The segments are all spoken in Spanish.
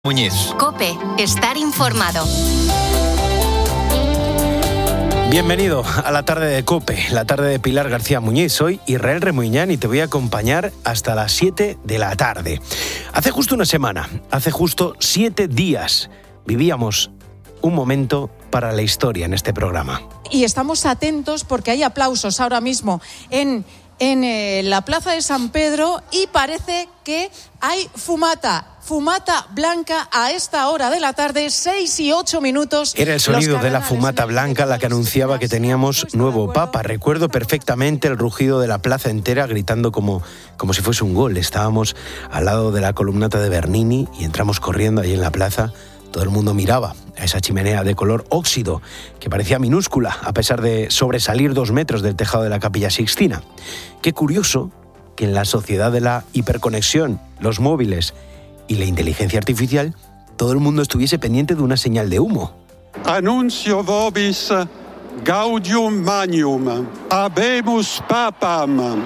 Muñiz. COPE, estar informado. Bienvenido a la tarde de COPE, la tarde de Pilar García Muñiz. Soy Israel Remuñán y te voy a acompañar hasta las 7 de la tarde. Hace justo una semana, hace justo 7 días, vivíamos un momento para la historia en este programa. Y estamos atentos porque hay aplausos ahora mismo en la Plaza de San Pedro y parece que hay fumata blanca a esta hora de la tarde, 6 y 8 minutos. Era el sonido de la fumata blanca la que anunciaba que teníamos nuevo papa. Recuerdo perfectamente el rugido de la plaza entera gritando como si fuese un gol. Estábamos al lado de la columnata de Bernini y entramos corriendo ahí en la plaza. Todo el mundo miraba a esa chimenea de color óxido que parecía minúscula a pesar de sobresalir 2 metros del tejado de la Capilla Sixtina. Qué curioso que en la sociedad de la hiperconexión, los móviles y la inteligencia artificial, todo el mundo estuviese pendiente de una señal de humo. Annuncio vobis gaudium magnum, habemus papam,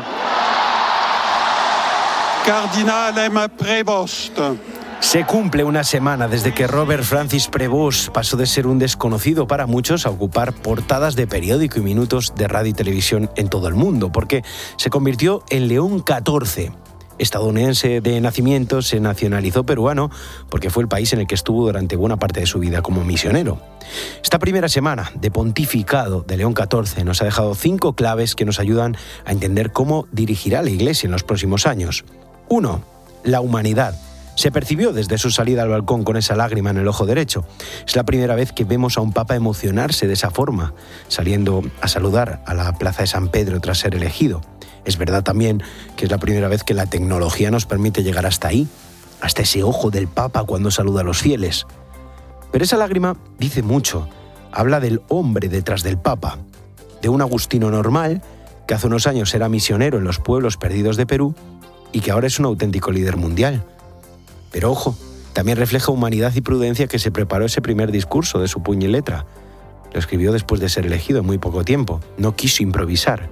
cardinalem Prevost. Se cumple una semana desde que Robert Francis Prevost pasó de ser un desconocido para muchos a ocupar portadas de periódico y minutos de radio y televisión en todo el mundo, porque se convirtió en León XIV. Estadounidense de nacimiento, se nacionalizó peruano porque fue el país en el que estuvo durante buena parte de su vida como misionero. Esta primera semana de pontificado de León XIV nos ha dejado 5 claves que nos ayudan a entender cómo dirigirá la Iglesia en los próximos años. 1. La humanidad. Se percibió desde su salida al balcón con esa lágrima en el ojo derecho. Es la primera vez que vemos a un papa emocionarse de esa forma, saliendo a saludar a la Plaza de San Pedro tras ser elegido. Es verdad también que es la primera vez que la tecnología nos permite llegar hasta ahí, hasta ese ojo del Papa cuando saluda a los fieles. Pero esa lágrima dice mucho. Habla del hombre detrás del Papa, de un agustino normal que hace unos años era misionero en los pueblos perdidos de Perú y que ahora es un auténtico líder mundial. Pero ojo, también refleja humanidad y prudencia que se preparó ese primer discurso de su puño y letra. Lo escribió después de ser elegido en muy poco tiempo. No quiso improvisar.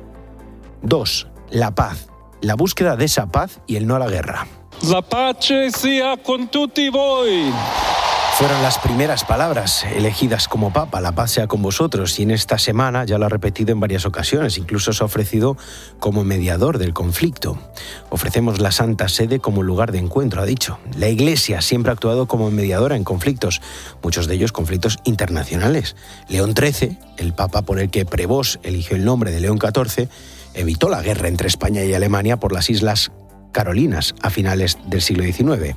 2. La paz. La búsqueda de esa paz y el no a la guerra. La pace sia con tutti voi. Fueron las primeras palabras elegidas como papa, la paz sea con vosotros, y en esta semana ya lo ha repetido en varias ocasiones, incluso se ha ofrecido como mediador del conflicto. Ofrecemos la Santa Sede como lugar de encuentro, ha dicho. La Iglesia siempre ha actuado como mediadora en conflictos, muchos de ellos conflictos internacionales. León XIII, el papa por el que Prevost eligió el nombre de León XIV, evitó la guerra entre España y Alemania por las Islas Carolinas a finales del siglo XIX.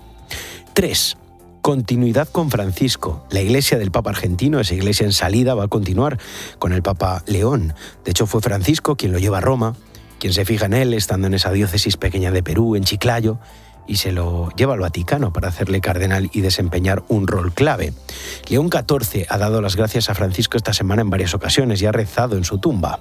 3. Continuidad con Francisco. La iglesia del Papa argentino, esa iglesia en salida, va a continuar con el Papa León. De hecho, fue Francisco quien lo lleva a Roma, quien se fija en él estando en esa diócesis pequeña de Perú, en Chiclayo, y se lo lleva al Vaticano para hacerle cardenal y desempeñar un rol clave. León XIV ha dado las gracias a Francisco esta semana en varias ocasiones y ha rezado en su tumba.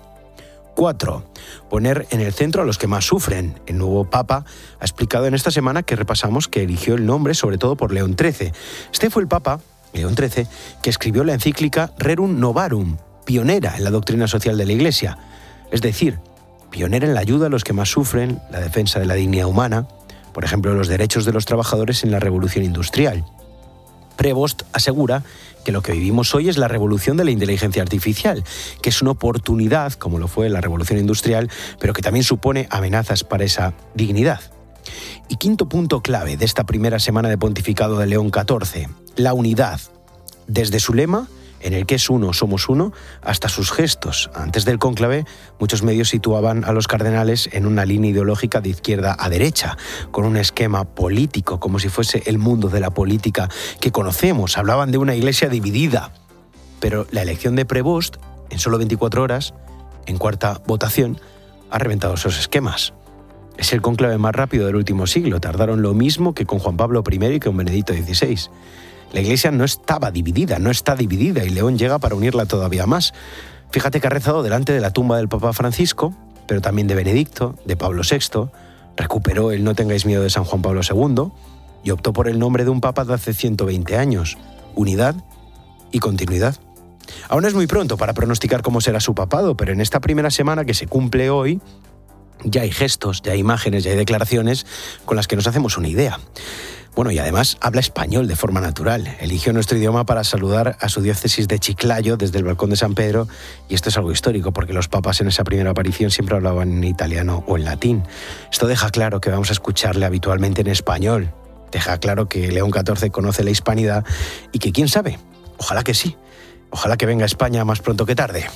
4. Poner en el centro a los que más sufren. El nuevo Papa ha explicado en esta semana que repasamos que eligió el nombre sobre todo por León XIII. Este fue el Papa, León XIII, que escribió la encíclica Rerum Novarum, pionera en la doctrina social de la Iglesia. Es decir, pionera en la ayuda a los que más sufren, la defensa de la dignidad humana, por ejemplo, los derechos de los trabajadores en la revolución industrial. Prevost asegura que lo que vivimos hoy es la revolución de la inteligencia artificial, que es una oportunidad, como lo fue la revolución industrial, pero que también supone amenazas para esa dignidad. Y 5º punto clave de esta primera semana de pontificado de León XIV, la unidad. Desde su lema, en el que es uno, somos uno, hasta sus gestos. Antes del cónclave, muchos medios situaban a los cardenales en una línea ideológica de izquierda a derecha, con un esquema político, como si fuese el mundo de la política que conocemos. Hablaban de una iglesia dividida. Pero la elección de Prevost, en solo 24 horas, en cuarta votación, ha reventado esos esquemas. Es el cónclave más rápido del último siglo. Tardaron lo mismo que con Juan Pablo I y con Benedicto XVI. La Iglesia no estaba dividida, no está dividida, y León llega para unirla todavía más. Fíjate que ha rezado delante de la tumba del Papa Francisco, pero también de Benedicto, de Pablo VI, recuperó el No tengáis miedo de San Juan Pablo II y optó por el nombre de un papa de hace 120 años, unidad y continuidad. Aún es muy pronto para pronosticar cómo será su papado, pero en esta primera semana que se cumple hoy, Ya hay gestos, ya hay imágenes, ya hay declaraciones con las que nos hacemos una idea. Bueno, y además habla español de forma natural. Eligió nuestro idioma para saludar a su diócesis de Chiclayo desde el balcón de San Pedro, y esto es algo histórico porque los papas en esa primera aparición siempre hablaban en italiano o en latín. Esto deja claro que vamos a escucharle habitualmente en español. Deja claro que León XIV conoce la hispanidad y que, quién sabe, ojalá que sí. Ojalá que venga a España más pronto que tarde.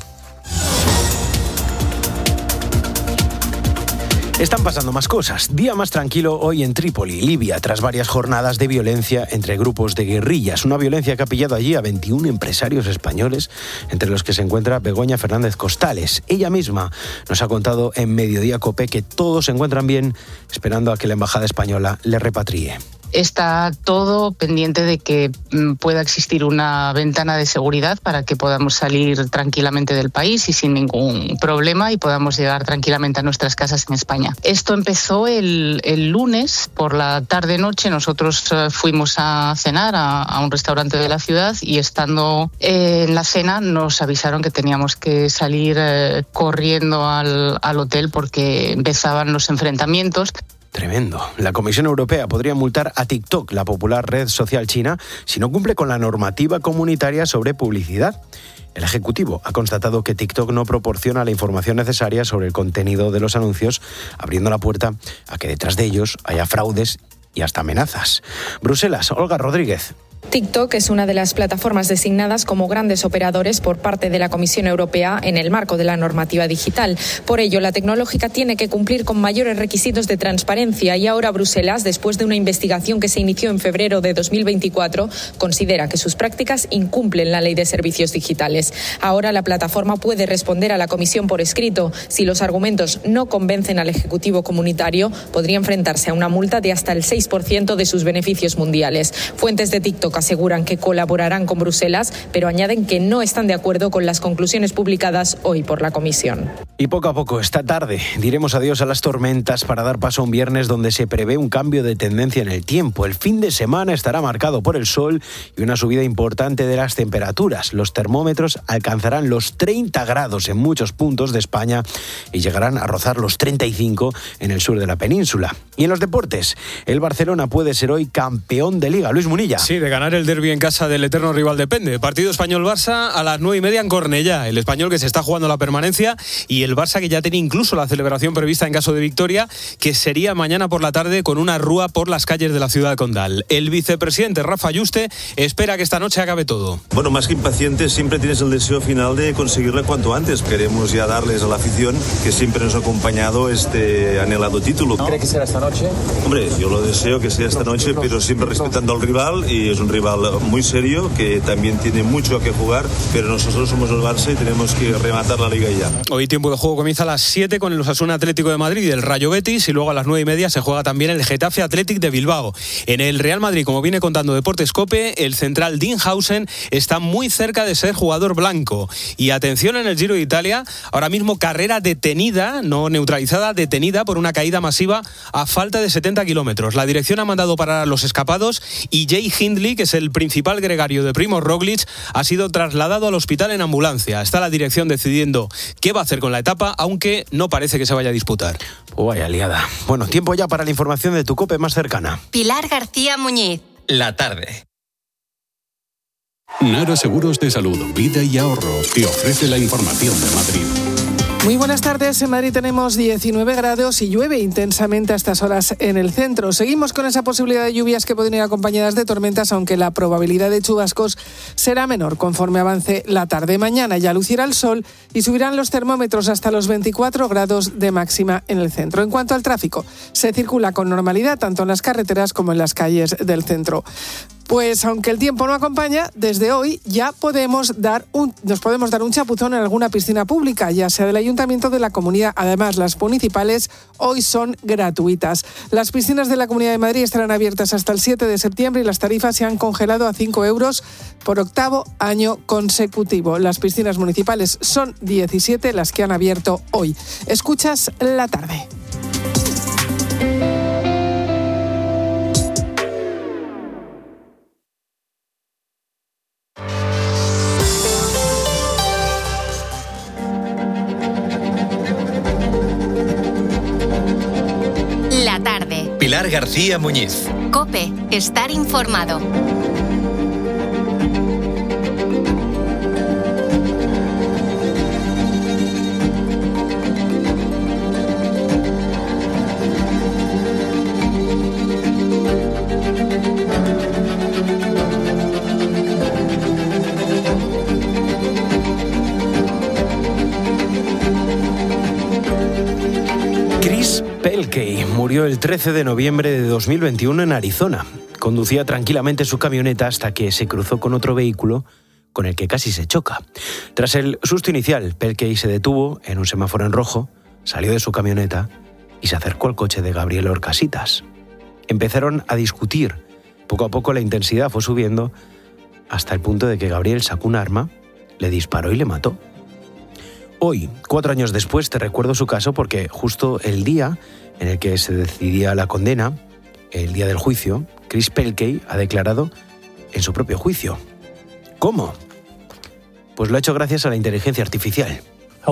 Están pasando más cosas. Día más tranquilo hoy en Trípoli, Libia, tras varias jornadas de violencia entre grupos de guerrillas. Una violencia que ha pillado allí a 21 empresarios españoles, entre los que se encuentra Begoña Fernández Costales. Ella misma nos ha contado en Mediodía COPE que todos se encuentran bien, esperando a que la embajada española le repatrie. Está todo pendiente de que pueda existir una ventana de seguridad para que podamos salir tranquilamente del país y sin ningún problema y podamos llegar tranquilamente a nuestras casas en España. Esto empezó el lunes por la tarde-noche. Nosotros fuimos a cenar a un restaurante de la ciudad y estando en la cena nos avisaron que teníamos que salir corriendo al hotel porque empezaban los enfrentamientos. Tremendo. La Comisión Europea podría multar a TikTok, la popular red social china, si no cumple con la normativa comunitaria sobre publicidad. El Ejecutivo ha constatado que TikTok no proporciona la información necesaria sobre el contenido de los anuncios, abriendo la puerta a que detrás de ellos haya fraudes y hasta amenazas. Bruselas, Olga Rodríguez. TikTok es una de las plataformas designadas como grandes operadores por parte de la Comisión Europea en el marco de la normativa digital. Por ello, la tecnológica tiene que cumplir con mayores requisitos de transparencia y ahora Bruselas, después de una investigación que se inició en febrero de 2024, considera que sus prácticas incumplen la Ley de Servicios Digitales. Ahora la plataforma puede responder a la Comisión por escrito. Si los argumentos no convencen al Ejecutivo comunitario, podría enfrentarse a una multa de hasta el 6% de sus beneficios mundiales. Fuentes de TikTok aseguran que colaborarán con Bruselas, pero añaden que no están de acuerdo con las conclusiones publicadas hoy por la Comisión. Y poco a poco, esta tarde, diremos adiós a las tormentas para dar paso a un viernes donde se prevé un cambio de tendencia en el tiempo. El fin de semana estará marcado por el sol y una subida importante de las temperaturas. Los termómetros alcanzarán los 30 grados en muchos puntos de España y llegarán a rozar los 35 en el sur de la península. Y en los deportes, el Barcelona puede ser hoy campeón de Liga. Luis Munilla. Sí, de ganar el derbi en casa del eterno rival depende. Partido Español-Barça a las 9:30 en Cornellá. El Español que se está jugando la permanencia y el Barça que ya tenía incluso la celebración prevista en caso de victoria, que sería mañana por la tarde con una rúa por las calles de la ciudad condal. El vicepresidente Rafa Yuste espera que esta noche acabe todo. Bueno, más que impaciente, siempre tienes el deseo final de conseguirlo cuanto antes. Queremos ya darles a la afición que siempre nos ha acompañado este anhelado título. ¿Cree que será esta noche? Hombre, yo lo deseo que sea esta noche, pero siempre respetando al rival, y es un rival muy serio que también tiene mucho que jugar, pero nosotros somos el Barça y tenemos que rematar la Liga ya. Hoy tiempo de juego comienza a las 7 con el Osasuna Atlético de Madrid y el Rayo Betis, y luego a las 9:30 se juega también el Getafe Athletic de Bilbao. En el Real Madrid, como viene contando Deportes COPE, el central Dinhausen está muy cerca de ser jugador blanco. Y atención en el Giro de Italia, ahora mismo carrera detenida, no neutralizada, detenida por una caída masiva a falta de 70 kilómetros. La dirección ha mandado parar a los escapados y Jay Hindley, que es el principal gregario de Primož Roglič, ha sido trasladado al hospital en ambulancia. Está la dirección decidiendo qué va a hacer con la etapa, aunque no parece que se vaya a disputar. Oh, vaya liada. Bueno, tiempo ya para la información de tu COPE más cercana. Pilar García Muñiz. La tarde. Nara Seguros de Salud, Vida y Ahorro te ofrece la información de Madrid. Muy buenas tardes. En Madrid tenemos 19 grados y llueve intensamente a estas horas en el centro. Seguimos con esa posibilidad de lluvias que pueden ir acompañadas de tormentas, aunque la probabilidad de chubascos será menor conforme avance la tarde. Mañana ya lucirá el sol y subirán los termómetros hasta los 24 grados de máxima en el centro. En cuanto al tráfico, se circula con normalidad tanto en las carreteras como en las calles del centro. Pues aunque el tiempo no acompaña, desde hoy ya nos podemos dar un chapuzón en alguna piscina pública, ya sea del ayuntamiento o de la comunidad. Además, las municipales hoy son gratuitas. Las piscinas de la Comunidad de Madrid estarán abiertas hasta el 7 de septiembre y las tarifas se han congelado a 5 euros por 8º año consecutivo. Las piscinas municipales son 17 las que han abierto hoy. Escuchas La Tarde. Pilar García Muñiz. COPE, estar informado. Chris Pelkey murió el 13 de noviembre de 2021 en Arizona. Conducía tranquilamente su camioneta hasta que se cruzó con otro vehículo con el que casi se choca. Tras el susto inicial, Pelkey se detuvo en un semáforo en rojo, salió de su camioneta y se acercó al coche de Gabriel Horcasitas. Empezaron a discutir. Poco a poco la intensidad fue subiendo hasta el punto de que Gabriel sacó un arma, le disparó y le mató. Hoy, 4 años después, te recuerdo su caso porque justo el día en el que se decidía la condena, el día del juicio, Chris Pelkey ha declarado en su propio juicio. ¿Cómo? Pues lo ha hecho gracias a la inteligencia artificial.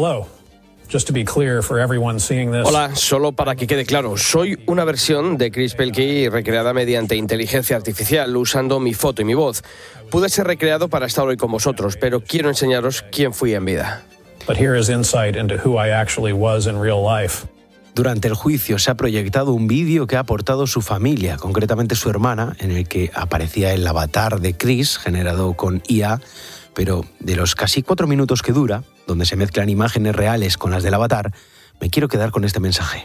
Hola, solo para que quede claro, soy una versión de Chris Pelkey recreada mediante inteligencia artificial usando mi foto y mi voz. Pude ser recreado para estar hoy con vosotros, pero quiero enseñaros quién fui en vida. Durante el juicio se ha proyectado un vídeo que ha aportado su familia, concretamente su hermana, en el que aparecía el avatar de Chris, generado con IA, pero de los casi 4 minutos que dura, donde se mezclan imágenes reales con las del avatar, me quiero quedar con este mensaje.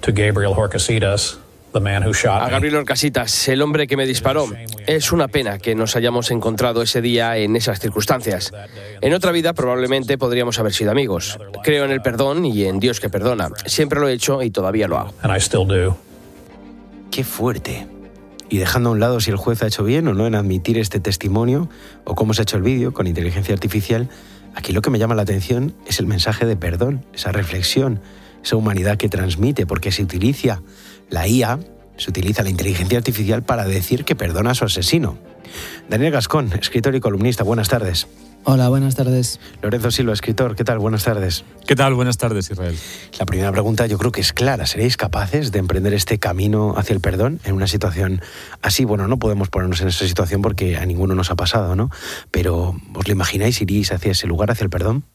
A Gabriel Horcasitas, el hombre que me disparó. Es una pena que nos hayamos encontrado ese día en esas circunstancias. En otra vida probablemente podríamos haber sido amigos. Creo en el perdón y en Dios que perdona. Siempre lo he hecho y todavía lo hago. Qué fuerte. Y dejando a un lado si el juez ha hecho bien o no en admitir este testimonio o cómo se ha hecho el vídeo con inteligencia artificial, aquí lo que me llama la atención es el mensaje de perdón, esa reflexión, esa humanidad que transmite, porque se utiliza la IA, se utiliza la inteligencia artificial para decir que perdona a su asesino. Daniel Gascón, escritor y columnista, buenas tardes. Hola, buenas tardes. Lorenzo Silva, escritor, ¿qué tal? Buenas tardes. ¿Qué tal? Buenas tardes, Israel. La primera pregunta yo creo que es clara. ¿Seréis capaces de emprender este camino hacia el perdón en una situación así? Bueno, no podemos ponernos en esa situación porque a ninguno nos ha pasado, ¿no? Pero ¿os lo imagináis? ¿Iríais hacia ese lugar, hacia el perdón?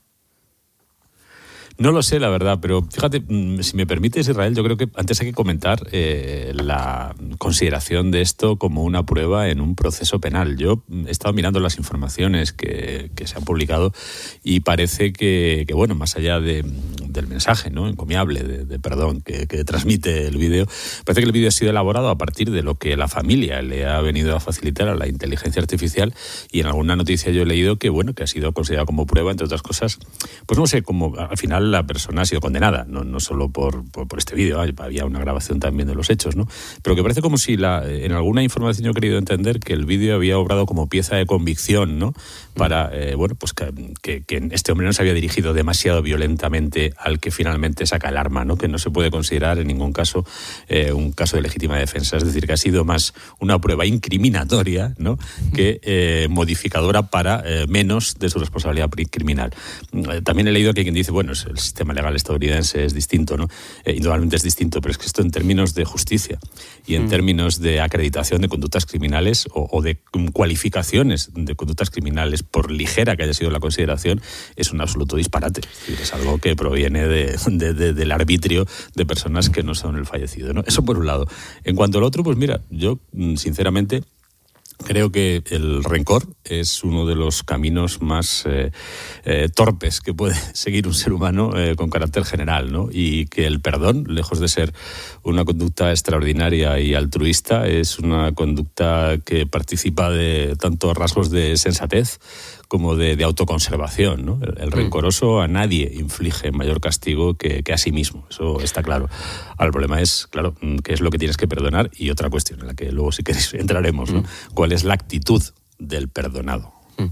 No lo sé, la verdad, pero fíjate, si me permites, Israel, yo creo que antes hay que comentar la consideración de esto como una prueba en un proceso penal. Yo he estado mirando las informaciones que se han publicado y parece que bueno, más allá del mensaje, ¿no?, encomiable de perdón que transmite el vídeo, parece que el vídeo ha sido elaborado a partir de lo que la familia le ha venido a facilitar a la inteligencia artificial, y en alguna noticia yo he leído que bueno, que ha sido considerado como prueba, entre otras cosas, pues no sé, como al final la persona ha sido condenada, no solo por este vídeo, había una grabación también de los hechos, ¿no? Pero que parece como si en alguna información yo he querido entender que el vídeo había obrado como pieza de convicción, ¿no?, para, bueno, pues que este hombre no se había dirigido demasiado violentamente al que finalmente saca el arma, ¿no?, que no se puede considerar en ningún caso un caso de legítima defensa, es decir, que ha sido más una prueba incriminatoria, ¿no?, que modificadora para menos de su responsabilidad criminal. También he leído que hay quien dice, bueno, el sistema legal estadounidense es distinto, ¿no? Indudablemente es distinto, pero es que esto en términos de justicia y en términos de acreditación de conductas criminales o de cualificaciones de conductas criminales, por ligera que haya sido la consideración, es un absoluto disparate. Es decir, es algo que proviene del arbitrio de personas que no son el fallecido, ¿no? Eso por un lado. En cuanto al otro, pues mira, yo sinceramente creo que el rencor es uno de los caminos más torpes que puede seguir un ser humano con carácter general, ¿no? Y que el perdón, lejos de ser una conducta extraordinaria y altruista, es una conducta que participa de tanto rasgos de sensatez como de autoconservación, ¿no? El rencoroso a nadie inflige mayor castigo que a sí mismo, eso está claro. Ahora, el problema es, claro, qué es lo que tienes que perdonar, y otra cuestión en la que luego si queréis entraremos, ¿no? ¿Cuál es la actitud del perdonado?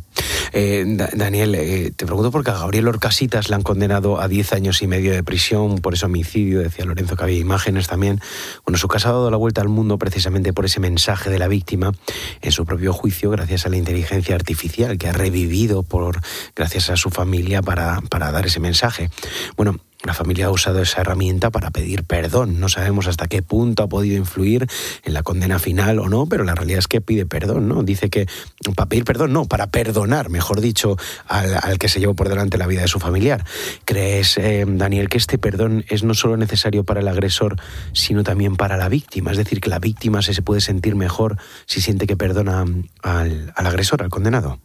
Daniel, te pregunto porque a Gabriel Horcasitas le han condenado a 10 años y medio de prisión por ese homicidio. Decía Lorenzo que había imágenes también. Bueno, su caso ha dado la vuelta al mundo precisamente por ese mensaje de la víctima en su propio juicio, gracias a la inteligencia artificial que ha revivido gracias a su familia para dar ese mensaje. Bueno, La familia ha usado esa herramienta para pedir perdón. No sabemos hasta qué punto ha podido influir en la condena final o no, pero la realidad es que pide perdón, ¿no? Dice que para pedir perdón, no, para perdonar, mejor dicho, al que se llevó por delante la vida de su familiar. ¿Crees, Daniel, que este perdón es no solo necesario para el agresor, sino también para la víctima? Es decir, que la víctima se puede sentir mejor si siente que perdona al agresor, al condenado.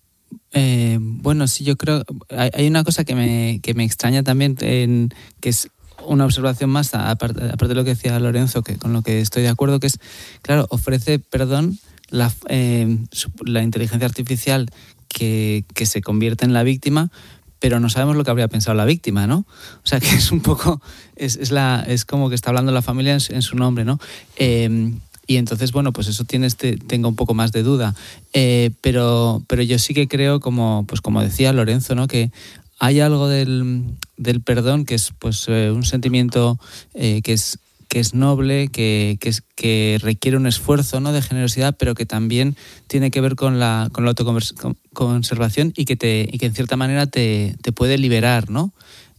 Bueno, sí, yo creo... Hay una cosa que me extraña también, que es una observación más, aparte de lo que decía Lorenzo, que con lo que estoy de acuerdo, que es, claro, ofrece perdón la inteligencia artificial que se convierte en la víctima, pero no sabemos lo que habría pensado la víctima, ¿no? O sea, que es un poco... Es como que está hablando la familia en su nombre, ¿no? Y entonces, bueno, pues eso tengo un poco más de duda. Pero yo sí que creo, como decía Lorenzo, ¿no? Que hay algo del perdón que es pues un sentimiento que es noble, que requiere un esfuerzo, ¿no? De generosidad, pero que también tiene que ver con la autoconservación y que en cierta manera te puede liberar, ¿no?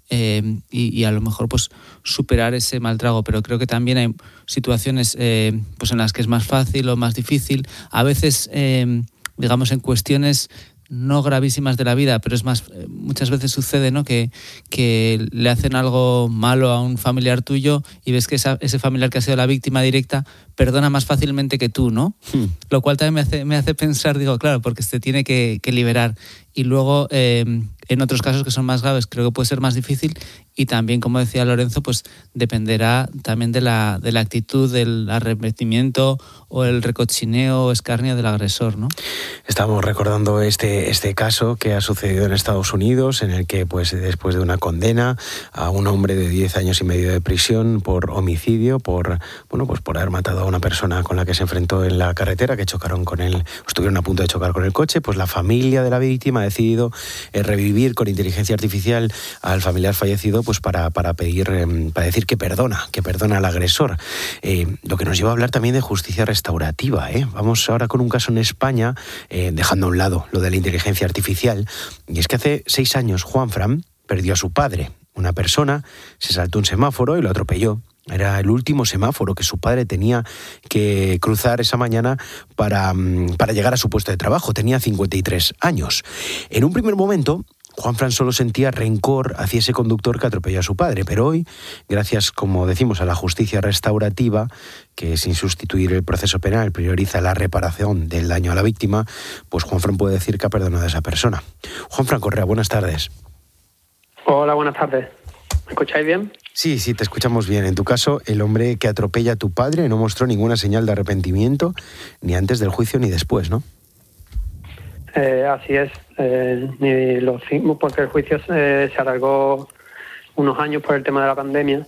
Y a lo mejor pues superar ese mal trago, pero creo que también hay situaciones pues en las que es más fácil o más difícil, a veces digamos en cuestiones no gravísimas de la vida, pero es más, muchas veces sucede, ¿no? Que le hacen algo malo a un familiar tuyo y ves que ese familiar que ha sido la víctima directa perdona más fácilmente que tú, ¿no? Lo cual también me hace pensar, digo, claro, porque se tiene que liberar. Y luego, en otros casos que son más graves, creo que puede ser más difícil y también, como decía Lorenzo, pues dependerá también de la actitud, del arrepentimiento o el recochineo o escarnio del agresor, ¿no? Estamos recordando este caso que ha sucedido en Estados Unidos, en el que, pues, después de una condena a un hombre de 10 años y medio de prisión por homicidio, por haber matado a una persona con la que se enfrentó en la carretera, que chocaron con él, estuvieron a punto de chocar con el coche, pues la familia de la víctima ha decidido revivir con inteligencia artificial al familiar fallecido, pues para decir que perdona al agresor. Lo que nos lleva a hablar también de justicia restaurativa, ¿eh? Vamos ahora con un caso en España, dejando a un lado lo de la inteligencia artificial, y es que hace 6 años Juanfran perdió a su padre. Una persona se saltó un semáforo y lo atropelló. Era el último semáforo que su padre tenía que cruzar esa mañana para llegar a su puesto de trabajo. Tenía 53 años. En un primer momento, Juanfran solo sentía rencor hacia ese conductor que atropelló a su padre, pero hoy, gracias, como decimos, a la justicia restaurativa, que sin sustituir el proceso penal prioriza la reparación del daño a la víctima, pues Juanfran puede decir que ha perdonado a esa persona. Juanfran Correa, buenas tardes. Hola, buenas tardes. ¿Me escucháis bien? Sí, te escuchamos bien. En tu caso, el hombre que atropella a tu padre no mostró ninguna señal de arrepentimiento, ni antes del juicio ni después, ¿no? Así es. Porque el juicio se alargó unos años por el tema de la pandemia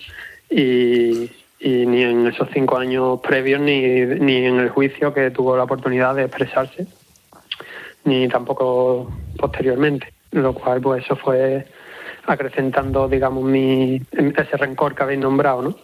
y ni en esos 5 años previos ni en el juicio, que tuvo la oportunidad de expresarse, ni tampoco posteriormente. Lo cual, pues eso fue acrecentando, digamos, ese rencor que habéis nombrado, ¿no?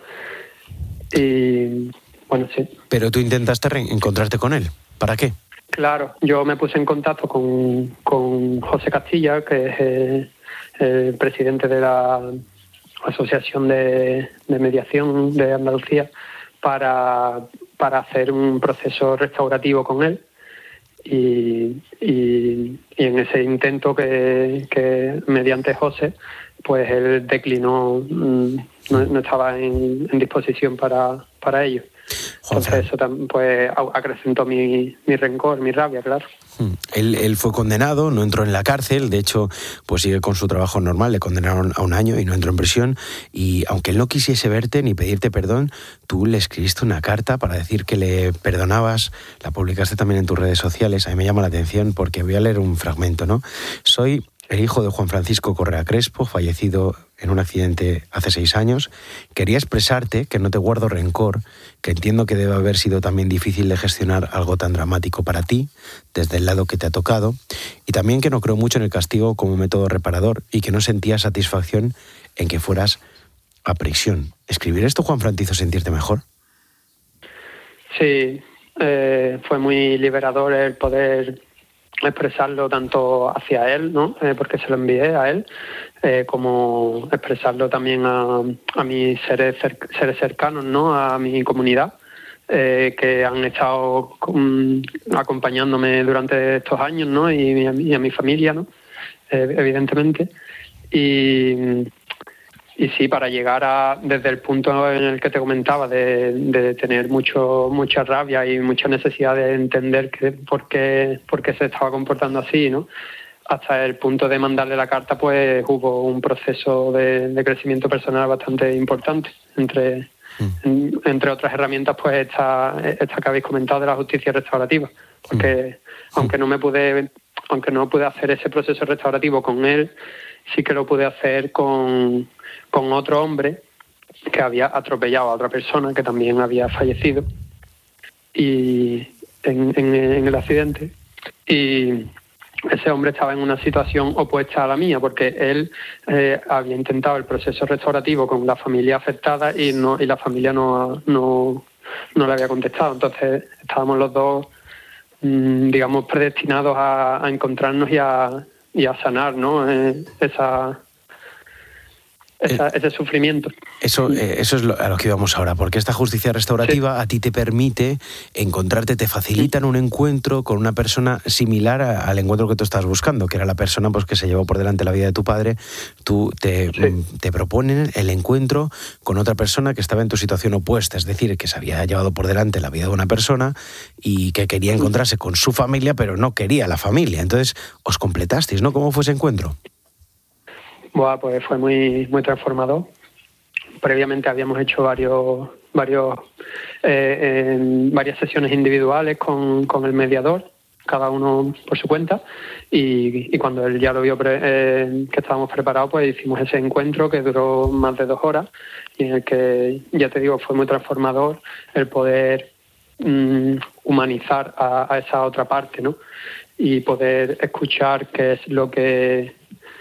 Y bueno, sí. Pero tú intentaste encontrarte con él. ¿Para qué? Claro, yo me puse en contacto con José Castilla, que es el presidente de la Asociación de Mediación de Andalucía, para hacer un proceso restaurativo con él. Y en ese intento que mediante José, pues él declinó, no estaba en disposición para ello. Entonces eso pues acrecentó mi rencor, mi rabia, claro. Él fue condenado, no entró en la cárcel, de hecho pues sigue con su trabajo normal, le condenaron a 1 año y no entró en prisión, y aunque él no quisiese verte ni pedirte perdón, tú le escribiste una carta para decir que le perdonabas, la publicaste también en tus redes sociales. A mí me llama la atención porque voy a leer un fragmento, ¿no? Soy el hijo de Juan Francisco Correa Crespo, fallecido en un accidente hace 6 años. Quería expresarte que no te guardo rencor, que entiendo que debe haber sido también difícil de gestionar algo tan dramático para ti, desde el lado que te ha tocado, y también que no creo mucho en el castigo como método reparador y que no sentía satisfacción en que fueras a prisión. ¿Escribir esto, Juanfran, te hizo sentirte mejor? Sí, fue muy liberador el poder expresarlo tanto hacia él, ¿no? Porque se lo envié a él, como expresarlo también a mis seres cercanos, ¿no? A mi comunidad, que han estado acompañándome durante estos años, ¿no? Y a mi familia, ¿no? Evidentemente. Y sí, para llegar desde el punto en el que te comentaba, de tener mucha rabia y mucha necesidad de entender por qué se estaba comportando así, ¿no? Hasta el punto de mandarle la carta, pues hubo un proceso de crecimiento personal bastante importante. Entre otras herramientas, pues esta que habéis comentado de la justicia restaurativa. Porque aunque no pude hacer ese proceso restaurativo con él, sí que lo pude hacer con otro hombre que había atropellado a otra persona que también había fallecido y en el accidente. Y ese hombre estaba en una situación opuesta a la mía, porque él había intentado el proceso restaurativo con la familia afectada y la familia no le había contestado. Entonces estábamos los dos, digamos, predestinados a encontrarnos y a sanar, ¿no? Ese sufrimiento. Eso es a lo que íbamos ahora, porque esta justicia restaurativa a ti te permite encontrarte, te facilitan un encuentro con una persona similar al encuentro que tú estabas buscando, que era la persona pues que se llevó por delante la vida de tu padre. Te proponen el encuentro con otra persona que estaba en tu situación opuesta, es decir, que se había llevado por delante la vida de una persona y que quería encontrarse con su familia, pero no quería la familia. Entonces os completasteis, ¿no? ¿Cómo fue ese encuentro? Bueno, pues fue muy transformador. Previamente habíamos hecho varias sesiones individuales con el mediador, cada uno por su cuenta, y cuando él ya lo vio que estábamos preparados, pues hicimos ese encuentro que duró más de 2 horas y en el que, ya te digo, fue muy transformador el poder humanizar a esa otra parte, ¿no? Y poder escuchar qué es lo que...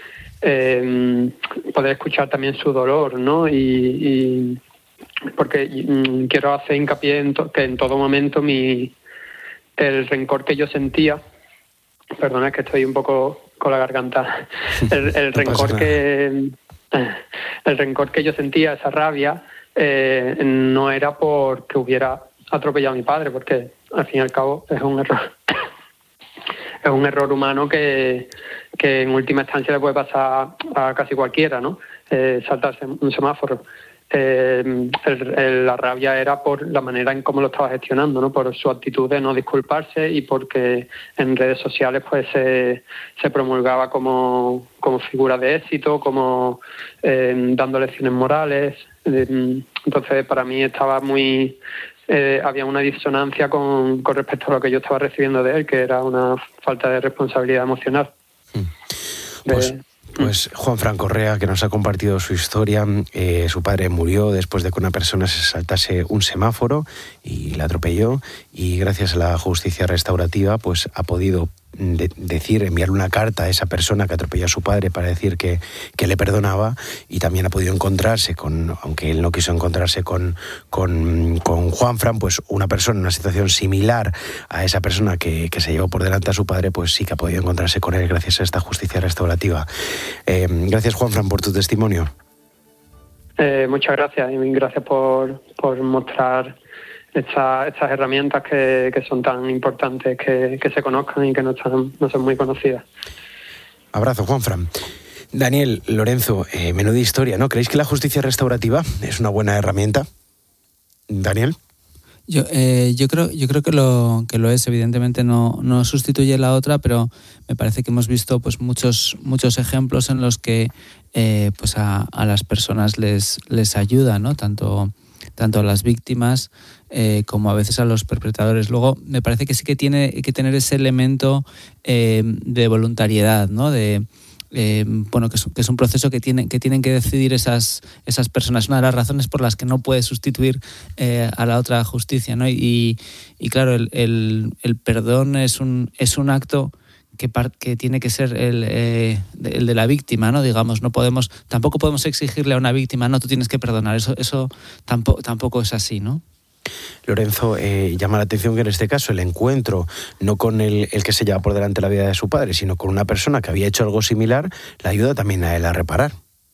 poder escuchar también su dolor, ¿no? Y porque quiero hacer hincapié que en todo momento el rencor que yo sentía, perdona, es que estoy un poco con la garganta, el rencor que yo sentía, esa rabia, no era porque hubiera atropellado a mi padre, porque al fin y al cabo es un error. Es un error humano que en última instancia le puede pasar a casi cualquiera, ¿no? Saltarse un semáforo. La rabia era por la manera en cómo lo estaba gestionando, ¿no? Por su actitud de no disculparse y porque en redes sociales pues se promulgaba como figura de éxito, como dando lecciones morales. Entonces para mí estaba muy... había una disonancia con respecto a lo que yo estaba recibiendo de él, que era una falta de responsabilidad emocional. Pues Juanfran Correa, que nos ha compartido su historia, su padre murió después de que una persona se saltase un semáforo y la atropelló, y gracias a la justicia restaurativa pues ha podido enviarle una carta a esa persona que atropelló a su padre para decir que le perdonaba, y también ha podido encontrarse aunque él no quiso encontrarse con Juanfran, pues una persona en una situación similar a esa persona que se llevó por delante a su padre, pues sí que ha podido encontrarse con él gracias a esta justicia restaurativa. Gracias, Juanfran, por tu testimonio. Muchas gracias, y gracias por mostrar estas herramientas que son tan importantes que se conozcan y que no son muy conocidas. Abrazo, Juanfran. Daniel, Lorenzo, menuda historia, ¿no? ¿Creéis que la justicia restaurativa es una buena herramienta? Daniel. Yo creo que lo es. Evidentemente no sustituye la otra, pero me parece que hemos visto pues muchos ejemplos en los que pues a las personas les ayuda, ¿no? Tanto a las víctimas como a veces a los perpetradores. Luego me parece que sí que tiene que tener ese elemento de voluntariedad, ¿no? Que es un proceso que tienen que decidir esas personas. Una de las razones por las que no puede sustituir a la otra justicia, ¿no? Y claro, el perdón es un acto que tiene que ser el de la víctima, ¿no? Digamos, tampoco podemos exigirle a una víctima, no, tú tienes que perdonar. Eso tampoco es así, ¿no? Lorenzo, llama la atención que en este caso el encuentro, no con el que se lleva por delante la vida de su padre, sino con una persona que había hecho algo similar, le ayuda también a él a reparar.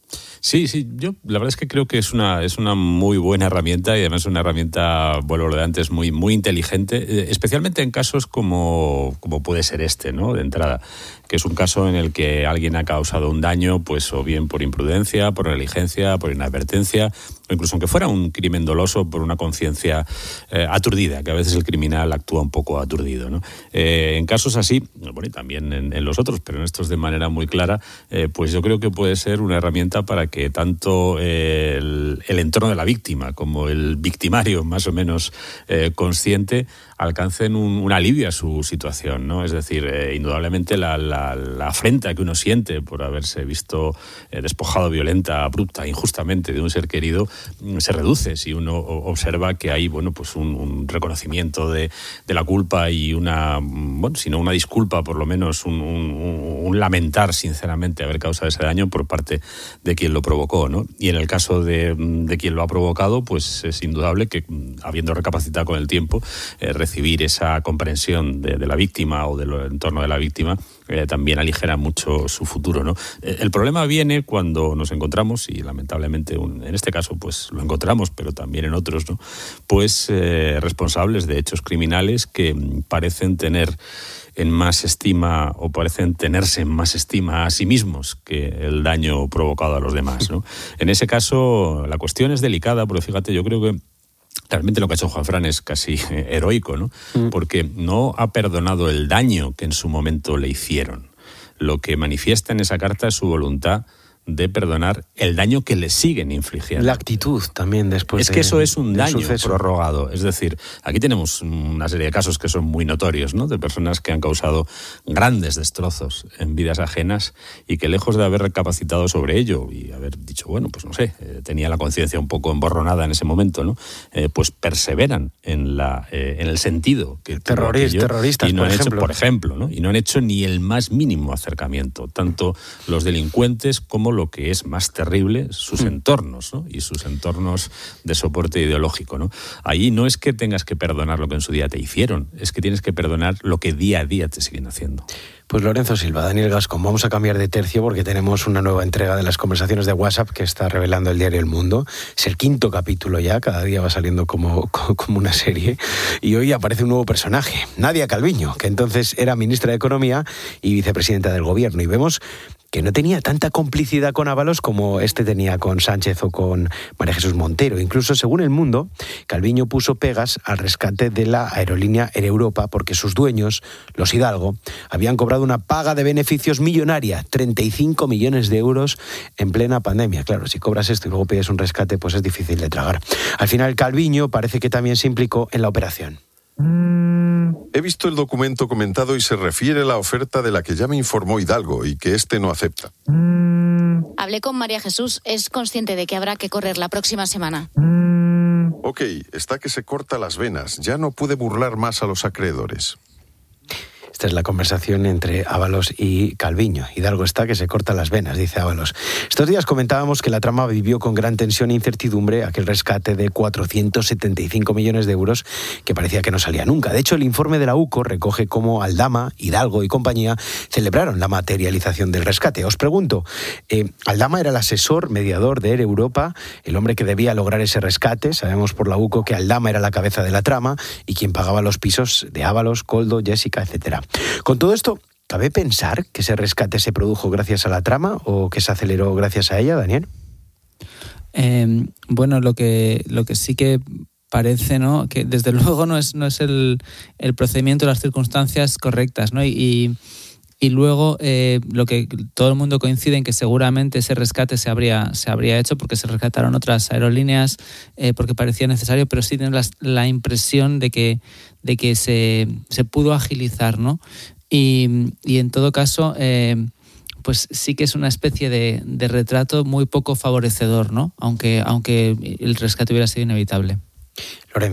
Sí, yo la verdad es que creo que es una muy buena herramienta y además una herramienta, vuelvo a lo de antes, muy, muy inteligente, especialmente en casos como puede ser este, ¿no? De entrada, que es un caso en el que alguien ha causado un daño, pues o bien por imprudencia, por negligencia, por inadvertencia, o incluso aunque fuera un crimen doloso por una conciencia aturdida, que a veces el criminal actúa un poco aturdido, ¿no? En casos así, bueno, y también en los otros, pero en estos de manera muy clara, pues yo creo que puede ser una herramienta para que tanto el entorno de la víctima como el victimario, más o menos consciente, alcancen un alivio a su situación, ¿no? Es decir, indudablemente la afrenta que uno siente por haberse visto despojado violenta, abrupta, injustamente de un ser querido, se reduce si uno observa que hay, bueno, pues un reconocimiento de la culpa y si no una disculpa, por lo menos un lamentar sinceramente haber causado ese daño por parte de quien lo provocó, ¿no? Y en el caso de quien lo ha provocado, pues es indudable que, habiendo recapacitado con el tiempo, recibir esa comprensión de la víctima o del entorno de la víctima también aligera mucho su futuro, ¿no? El problema viene cuando nos encontramos, y lamentablemente en este caso pues lo encontramos, pero también en otros, ¿no? Pues responsables de hechos criminales que parecen tener en más estima o parecen tenerse en más estima a sí mismos que el daño provocado a los demás, ¿no? En ese caso la cuestión es delicada, porque fíjate, yo creo que realmente lo que ha hecho Juanfran es casi heroico, ¿no? Porque no ha perdonado el daño que en su momento le hicieron. Lo que manifiesta en esa carta es su voluntad de perdonar el daño que le siguen infligiendo. La actitud también después. Es que eso es un daño prorrogado. Es decir, aquí tenemos una serie de casos que son muy notorios, ¿no? De personas que han causado grandes destrozos en vidas ajenas y que, lejos de haber recapacitado sobre ello y haber dicho, bueno, pues no sé, tenía la conciencia un poco emborronada en ese momento, ¿no? Pues perseveran en el sentido que terroristas, y no han hecho, por ejemplo, ¿no? Y no han hecho ni el más mínimo acercamiento, tanto los delincuentes como lo que es más terrible, sus entornos, ¿no? Y sus entornos de soporte ideológico, ¿no? Ahí no es que tengas que perdonar lo que en su día te hicieron, es que tienes que perdonar lo que día a día te siguen haciendo. Pues Lorenzo Silva, Daniel Gascón, vamos a cambiar de tercio porque tenemos una nueva entrega de las conversaciones de WhatsApp que está revelando el diario El Mundo. Es el 5º capítulo ya, cada día va saliendo como una serie. Y hoy aparece un nuevo personaje, Nadia Calviño, que entonces era ministra de Economía y vicepresidenta del Gobierno. Y vemos que no tenía tanta complicidad con Ábalos como este tenía con Sánchez o con María Jesús Montero. Incluso, según El Mundo, Calviño puso pegas al rescate de la aerolínea Air Europa porque sus dueños, los Hidalgo, habían cobrado una paga de beneficios millonaria, 35 millones de euros en plena pandemia. Claro, si cobras esto y luego pides un rescate, pues es difícil de tragar. Al final, Calviño parece que también se implicó en la operación. He visto el documento comentado y se refiere a la oferta de la que ya me informó Hidalgo y que este no acepta. Hablé con María Jesús, es consciente de que habrá que correr la próxima semana. Ok, está que se corta las venas, ya no puede burlar más a los acreedores. Esta es la conversación entre Ábalos y Calviño. Hidalgo está que se corta las venas, dice Ábalos. Estos días comentábamos que la trama vivió con gran tensión e incertidumbre aquel rescate de 475 millones de euros que parecía que no salía nunca. De hecho, el informe de la UCO recoge cómo Aldama, Hidalgo y compañía celebraron la materialización del rescate. Os pregunto, Aldama era el asesor mediador de Air Europa, el hombre que debía lograr ese rescate. Sabemos por la UCO que Aldama era la cabeza de la trama y quien pagaba los pisos de Ábalos, Koldo, Jessica, etcétera. Con todo esto, ¿cabe pensar que ese rescate se produjo gracias a la trama o que se aceleró gracias a ella, Daniel? Bueno, lo que sí que parece, ¿no?, que desde luego no es el procedimiento, las circunstancias correctas, ¿no? Y luego lo que todo el mundo coincide en que seguramente ese rescate se habría hecho porque se rescataron otras aerolíneas, porque parecía necesario, pero sí tienen la impresión de que se pudo agilizar, ¿no? Y en todo caso, pues sí que es una especie de retrato muy poco favorecedor, ¿no? Aunque el rescate hubiera sido inevitable. Lorenzo.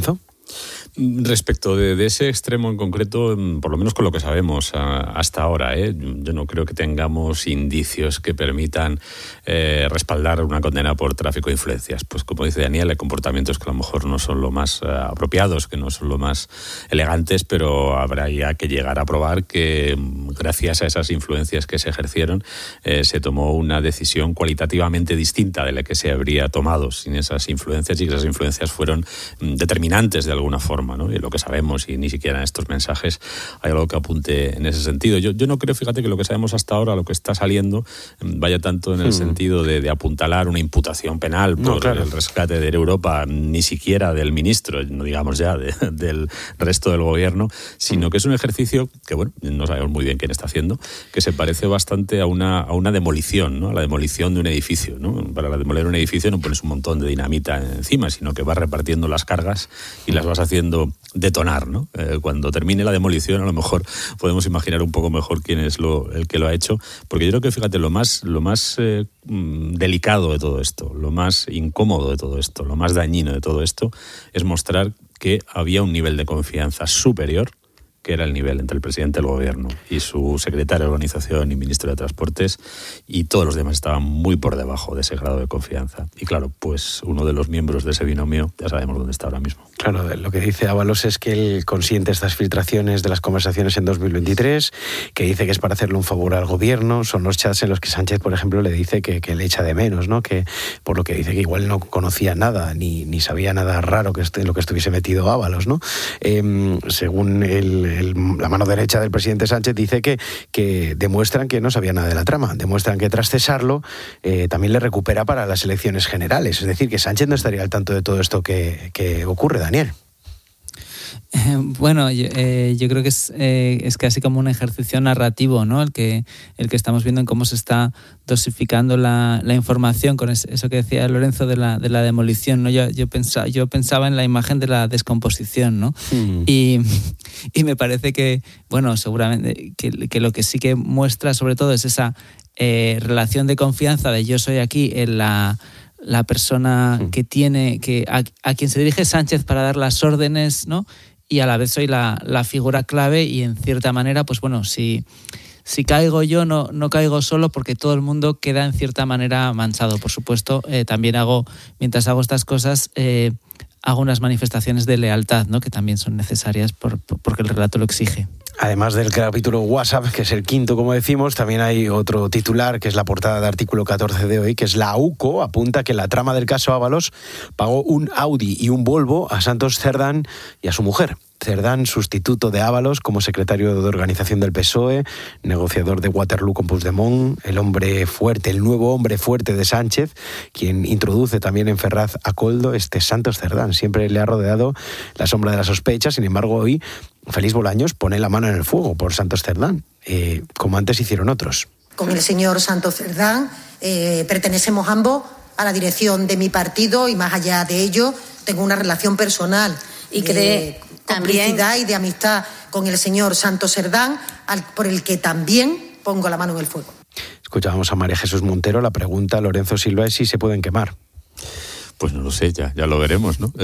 Respecto de ese extremo en concreto, por lo menos con lo que sabemos hasta ahora, yo no creo que tengamos indicios que permitan respaldar una condena por tráfico de influencias. Pues como dice Daniel, hay comportamientos que a lo mejor no son lo más apropiados, que no son lo más elegantes, pero habrá ya que llegar a probar que gracias a esas influencias que se ejercieron se tomó una decisión cualitativamente distinta de la que se habría tomado sin esas influencias, y que esas influencias fueron determinantes de alguna forma, ¿no? Y lo que sabemos, y ni siquiera en estos mensajes hay algo que apunte en ese sentido. Yo no creo, fíjate, que lo que sabemos hasta ahora, lo que está saliendo, vaya tanto en el sentido de apuntalar una imputación penal por el rescate de Europa, ni siquiera del ministro, no digamos ya del resto del gobierno, sino que es un ejercicio que, bueno, no sabemos muy bien quién está haciendo, que se parece bastante a una demolición, ¿no? A la demolición de un edificio, ¿no? Para demoler un edificio no pones un montón de dinamita encima, sino que vas repartiendo las cargas y las vas haciendo detonar, ¿no? Cuando termine la demolición, a lo mejor podemos imaginar un poco mejor quién es el que lo ha hecho, porque yo creo que, fíjate, lo más delicado de todo esto, lo más incómodo de todo esto, lo más dañino de todo esto, es mostrar que había un nivel de confianza superior, que era el nivel entre el presidente del gobierno y su secretario de Organización y ministro de Transportes, y todos los demás estaban muy por debajo de ese grado de confianza. Y claro, pues uno de los miembros de ese binomio ya sabemos dónde está ahora mismo. Claro, lo que dice Ábalos es que él consiente estas filtraciones de las conversaciones en 2023, que dice que es para hacerle un favor al gobierno. Son los chats en los que Sánchez, por ejemplo, le dice que le echa de menos, ¿no? Que por lo que dice que igual no conocía nada, ni sabía nada raro en lo que estuviese metido Ábalos, ¿no? Según la mano derecha del presidente Sánchez, dice que demuestran que no sabía nada de la trama, demuestran que tras cesarlo también le recupera para las elecciones generales. Es decir, que Sánchez no estaría al tanto de todo esto que ocurre, Daniel. Bueno, yo creo que es casi como un ejercicio narrativo, ¿no? El que estamos viendo en cómo se está dosificando la información, con eso que decía Lorenzo de la demolición, ¿no? Yo pensaba en la imagen de la descomposición, ¿no? Y me parece que, bueno, seguramente que lo que sí que muestra sobre todo es esa relación de confianza de yo soy aquí en la persona que tiene, a quien se dirige Sánchez para dar las órdenes, ¿no? Y a la vez soy la figura clave, y en cierta manera, pues bueno, si caigo yo, no caigo solo, porque todo el mundo queda en cierta manera manchado. Por supuesto, también mientras hago estas cosas, hago unas manifestaciones de lealtad, ¿no? Que también son necesarias porque el relato lo exige. Además del capítulo WhatsApp, que es el quinto, como decimos, también hay otro titular, que es la portada de Artículo 14 de hoy, que es la UCO, apunta que la trama del caso Ábalos pagó un Audi y un Volvo a Santos Cerdán y a su mujer. Cerdán, sustituto de Ábalos como secretario de organización del PSOE, negociador de Waterloo con Puigdemont, el nuevo hombre fuerte de Sánchez, quien introduce también en Ferraz a Koldo, Santos Cerdán. Siempre le ha rodeado la sombra de la sospecha. Sin embargo, hoy Félix Bolaños pone la mano en el fuego por Santos Cerdán, como antes hicieron otros. Con el señor Santos Cerdán pertenecemos ambos a la dirección de mi partido, y más allá de ello tengo una relación personal y de complicidad y de amistad con el señor Santos Cerdán, por el que también pongo la mano en el fuego. Escuchábamos a María Jesús Montero. La pregunta, Lorenzo Silva, es si se pueden quemar. Pues no lo sé, ya lo veremos, ¿no?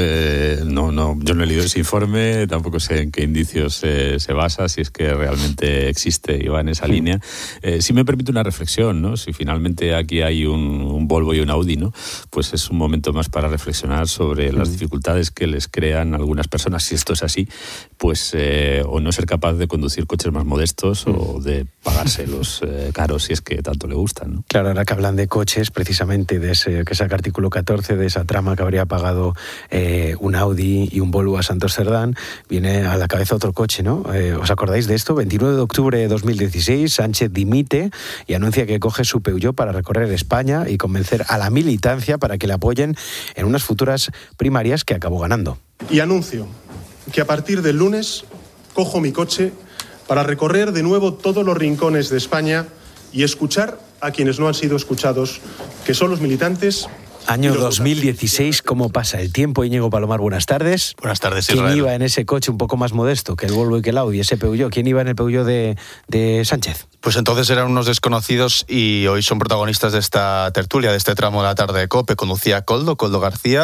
Yo no he leído ese informe, tampoco sé en qué indicios se basa, si es que realmente existe y va en esa línea. Sí me permite una reflexión, ¿no? Si finalmente aquí hay un Volvo y un Audi, ¿no? Pues es un momento más para reflexionar sobre las dificultades que les crean algunas personas, si esto es así, pues o no ser capaz de conducir coches más modestos o de pagárselos caros si es que tanto le gustan, ¿no? Claro, ahora que hablan de coches, precisamente de ese que saca Artículo 14, de esa trama que habría pagado un Audi y un Volvo a Santos Cerdán, viene a la cabeza otro coche, ¿no? ¿Os acordáis de esto? 29 de octubre de 2016, Sánchez dimite y anuncia que coge su Peugeot para recorrer España y convencer a la militancia para que le apoyen en unas futuras primarias que acabó ganando. Y anuncio que a partir del lunes cojo mi coche para recorrer de nuevo todos los rincones de España y escuchar a quienes no han sido escuchados, que son los militantes. Año 2016, ¿cómo pasa el tiempo? Íñigo Palomar, buenas tardes. Buenas tardes, Israel. ¿Quién iba en ese coche un poco más modesto que el Volvo y que el Audi, ese Peugeot? ¿Quién iba en el Peugeot de Sánchez? Pues entonces eran unos desconocidos y hoy son protagonistas de esta tertulia, de este tramo de la tarde de COPE. Conducía Koldo García,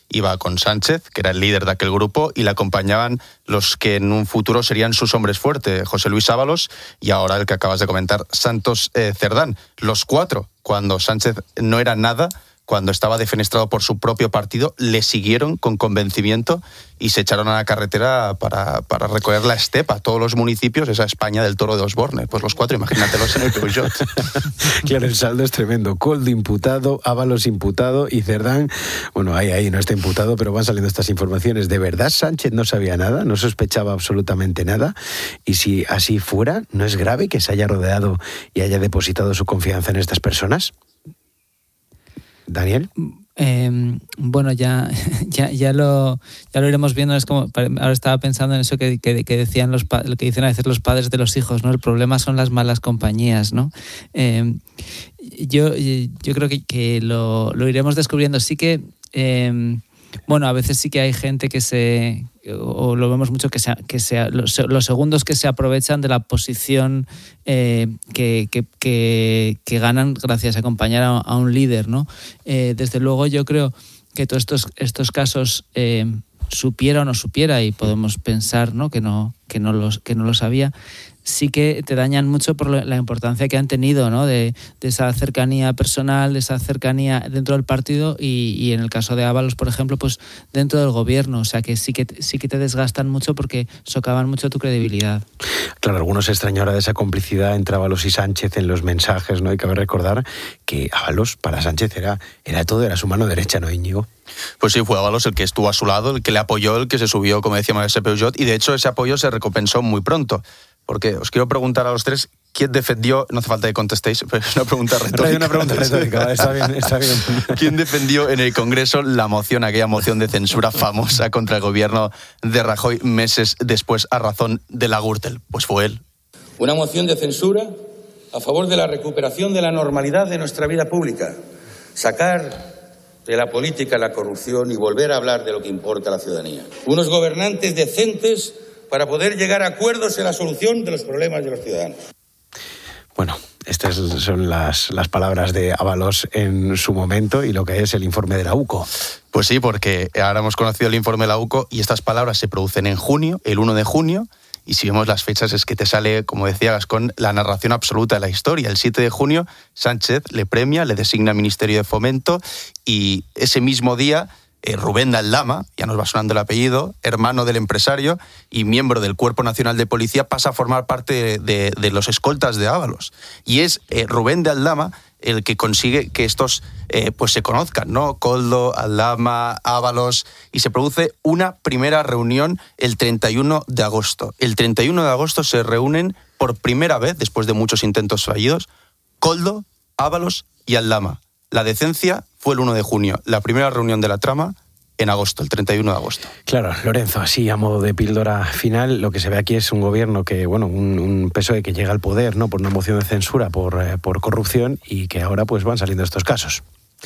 iba con Sánchez, que era el líder de aquel grupo, y le acompañaban los que en un futuro serían sus hombres fuertes, José Luis Ábalos y ahora el que acabas de comentar, Santos Cerdán. Los 4, cuando Sánchez no era nada, cuando estaba defenestrado por su propio partido, le siguieron con convencimiento y se echaron a la carretera para recorrer la estepa, todos los municipios, esa España del Toro de Osborne. Pues los 4, imagínatelos en el Peugeot. Claro, el saldo es tremendo. Koldo imputado, Ábalos imputado y Cerdán, bueno, ahí no está imputado, pero van saliendo estas informaciones. ¿De verdad Sánchez no sabía nada? ¿No sospechaba absolutamente nada? Y si así fuera, ¿no es grave que se haya rodeado y haya depositado su confianza en estas personas? ¿Daniel? Bueno, ya lo iremos viendo. Es como, ahora estaba pensando en eso que decían lo que dicen a veces los padres de los hijos, ¿no? El problema son las malas compañías, ¿no? Yo creo que lo iremos descubriendo. Sí que bueno, a veces sí que hay gente o lo vemos mucho, los segundos que se aprovechan de la posición que ganan gracias a acompañar a un líder, ¿no? Desde luego yo creo que todos estos casos supiera o no supiera, y podemos pensar, ¿no?, que no lo sabía, sí que te dañan mucho por la importancia que han tenido, ¿no?, de esa cercanía personal, de esa cercanía dentro del partido y en el caso de Ábalos, por ejemplo, pues dentro del gobierno. O sea que sí que te desgastan mucho porque socavan mucho tu credibilidad. Claro, algunos se extrañan ahora de esa complicidad entre Ábalos y Sánchez en los mensajes, ¿no? Hay que recordar que Ábalos para Sánchez era todo, era su mano derecha, ¿no, Íñigo? Pues sí, fue Ábalos el que estuvo a su lado, el que le apoyó, el que se subió, como decíamos, a ese Peugeot, y de hecho ese apoyo se recompensó muy pronto. Porque os quiero preguntar a los 3, ¿quién defendió? No hace falta que contestéis, pero es una pregunta retórica. Hay una pregunta retórica, está bien. ¿Quién defendió en el Congreso aquella moción de censura famosa contra el gobierno de Rajoy meses después a razón de la Gürtel? Pues fue él. Una moción de censura a favor de la recuperación de la normalidad de nuestra vida pública. Sacar de la política la corrupción y volver a hablar de lo que importa a la ciudadanía. Unos gobernantes decentes para poder llegar a acuerdos en la solución de los problemas de los ciudadanos. Bueno, estas son las palabras de Ábalos en su momento y lo que es el informe de la UCO. Pues sí, porque ahora hemos conocido el informe de la UCO y estas palabras se producen en junio, el 1 de junio, y si vemos las fechas es que te sale, como decía Gascón, la narración absoluta de la historia. El 7 de junio Sánchez le premia, le designa Ministerio de Fomento y ese mismo día Rubén de Aldama, ya nos va sonando el apellido, hermano del empresario y miembro del Cuerpo Nacional de Policía, pasa a formar parte de los escoltas de Ábalos. Y es Rubén de Aldama el que consigue que estos pues se conozcan, ¿no? Koldo, Aldama, Ábalos, y se produce una primera reunión el 31 de agosto. El 31 de agosto se reúnen por primera vez, después de muchos intentos fallidos, Koldo, Ábalos y Aldama. La decencia fue el 1 de junio, la primera reunión de la trama en agosto, el 31 de agosto. Claro, Lorenzo, así a modo de píldora final, lo que se ve aquí es un gobierno que, bueno, un PSOE que llega al poder, ¿no?, por una moción de censura por corrupción y que ahora pues van saliendo estos casos.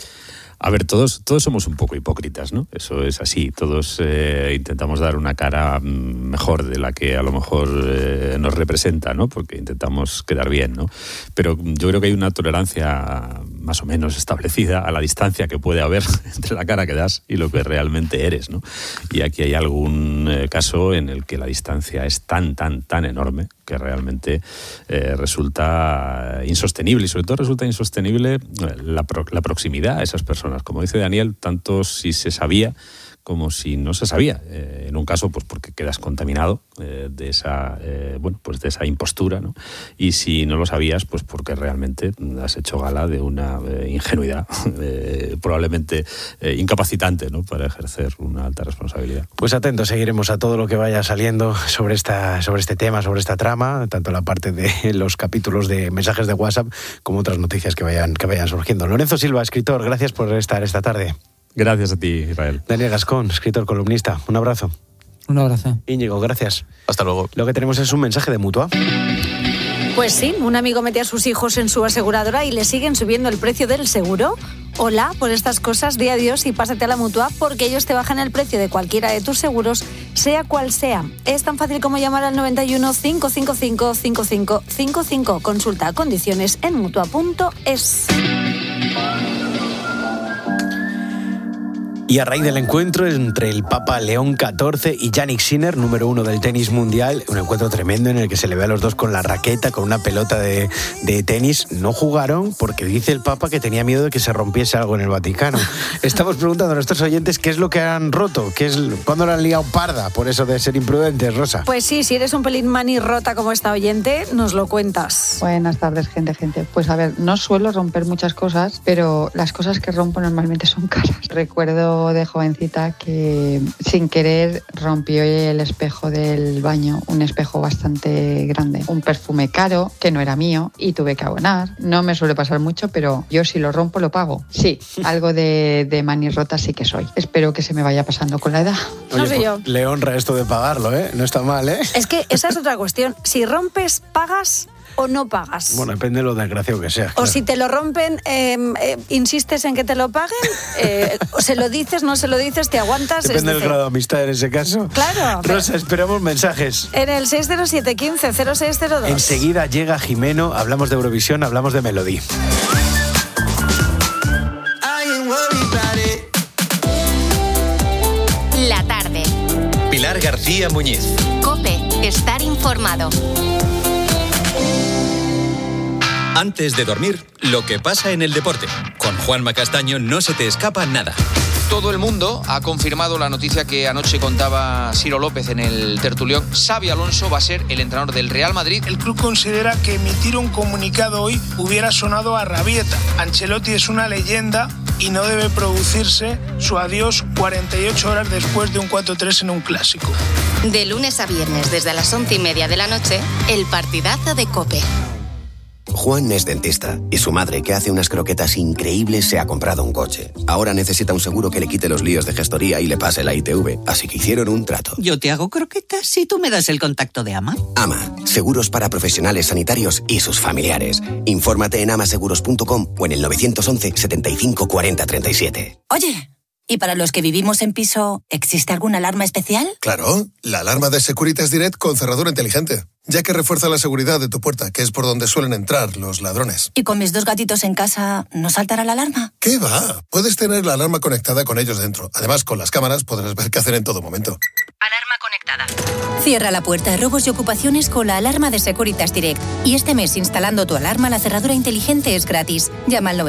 A ver, todos somos un poco hipócritas, ¿no? Eso es así. Todos intentamos dar una cara mejor de la que a lo mejor nos representa, ¿no? Porque intentamos quedar bien, ¿no? Pero yo creo que hay una tolerancia más o menos establecida a la distancia que puede haber entre la cara que das y lo que realmente eres, ¿no? Y aquí hay algún caso en el que la distancia es tan enorme que realmente resulta insostenible, y sobre todo resulta insostenible la proximidad a esas personas. Como dice Daniel, tanto si se sabía como si no se sabía. En un caso, pues porque quedas contaminado de esa impostura, ¿no? Y si no lo sabías, pues porque realmente has hecho gala de una ingenuidad probablemente incapacitante, ¿no?, para ejercer una alta responsabilidad. Pues atentos, seguiremos a todo lo que vaya saliendo sobre este tema, sobre esta trama, tanto la parte de los capítulos de mensajes de WhatsApp como otras noticias que vayan surgiendo. Lorenzo Silva, escritor, gracias por estar esta tarde. Gracias a ti, Israel. Daniel Gascón, escritor, columnista. Un abrazo. Un abrazo. Íñigo, gracias. Hasta luego. Lo que tenemos es un mensaje de Mutua. Pues sí, un amigo mete a sus hijos en su aseguradora y le siguen subiendo el precio del seguro. Hola, por estas cosas, di adiós y pásate a la Mutua porque ellos te bajan el precio de cualquiera de tus seguros, sea cual sea. Es tan fácil como llamar al 91 555 5555. Consulta condiciones en Mutua.es. Y a raíz del encuentro entre el Papa León XIV y Jannik Sinner, número 1 del tenis mundial, un encuentro tremendo en el que se le ve a los dos con la raqueta, con una pelota de tenis, no jugaron porque dice el Papa que tenía miedo de que se rompiese algo en el Vaticano. Estamos preguntando a nuestros oyentes qué es lo que han roto, cuándo la han liado parda por eso de ser imprudentes, Rosa. Pues sí, si eres un pelín manirrota como esta oyente, nos lo cuentas. Buenas tardes, gente. Pues a ver, no suelo romper muchas cosas, pero las cosas que rompo normalmente son caras. Recuerdo de jovencita que sin querer rompió el espejo del baño, un espejo bastante grande, un perfume caro que no era mío y tuve que abonar. No me suele pasar mucho, pero yo si lo rompo lo pago. Sí, algo de manirrota sí que soy. Espero que se me vaya pasando con la edad. No sé yo. Le honra esto de pagarlo, ¿eh? No está mal, ¿eh? Es que esa es otra cuestión. Si rompes, ¿pagas o no pagas? Bueno, depende de lo desgraciado que sea. O claro. si te lo rompen, insistes en que te lo paguen, se lo dices, no se lo dices, te aguantas. Depende del grado de amistad en ese caso. Claro. Rosa, esperamos mensajes. En el 607-15-0602. Enseguida llega Jimeno, hablamos de Eurovisión, hablamos de Melody. La tarde. Pilar García Muñiz. COPE. Estar informado. Antes de dormir, lo que pasa en el deporte. Con Juanma Castaño no se te escapa nada. Todo el mundo ha confirmado la noticia que anoche contaba Ciro López en el tertulión. Xabi Alonso va a ser el entrenador del Real Madrid. El club considera que emitir un comunicado hoy hubiera sonado a rabieta. Ancelotti es una leyenda y no debe producirse su adiós 48 horas después de un 4-3 en un clásico. De lunes a viernes, desde las 11:30 de la noche, el partidazo de COPE. Juan es dentista y su madre, que hace unas croquetas increíbles, se ha comprado un coche. Ahora necesita un seguro que le quite los líos de gestoría y le pase la ITV, así que hicieron un trato. Yo te hago croquetas si tú me das el contacto de AMA. AMA, seguros para profesionales sanitarios y sus familiares. Infórmate en amaseguros.com o en el 911 75 40 37. Oye, ¿y para los que vivimos en piso, existe alguna alarma especial? Claro, la alarma de Securitas Direct con cerradura inteligente, ya que refuerza la seguridad de tu puerta, que es por donde suelen entrar los ladrones. ¿Y con mis 2 gatitos en casa no saltará la alarma? ¿Qué va? Puedes tener la alarma conectada con ellos dentro. Además, con las cámaras podrás ver qué hacen en todo momento. Alarma conectada. Cierra la puerta de robos y ocupaciones con la alarma de Securitas Direct. Y este mes, instalando tu alarma, la cerradura inteligente es gratis. Llama al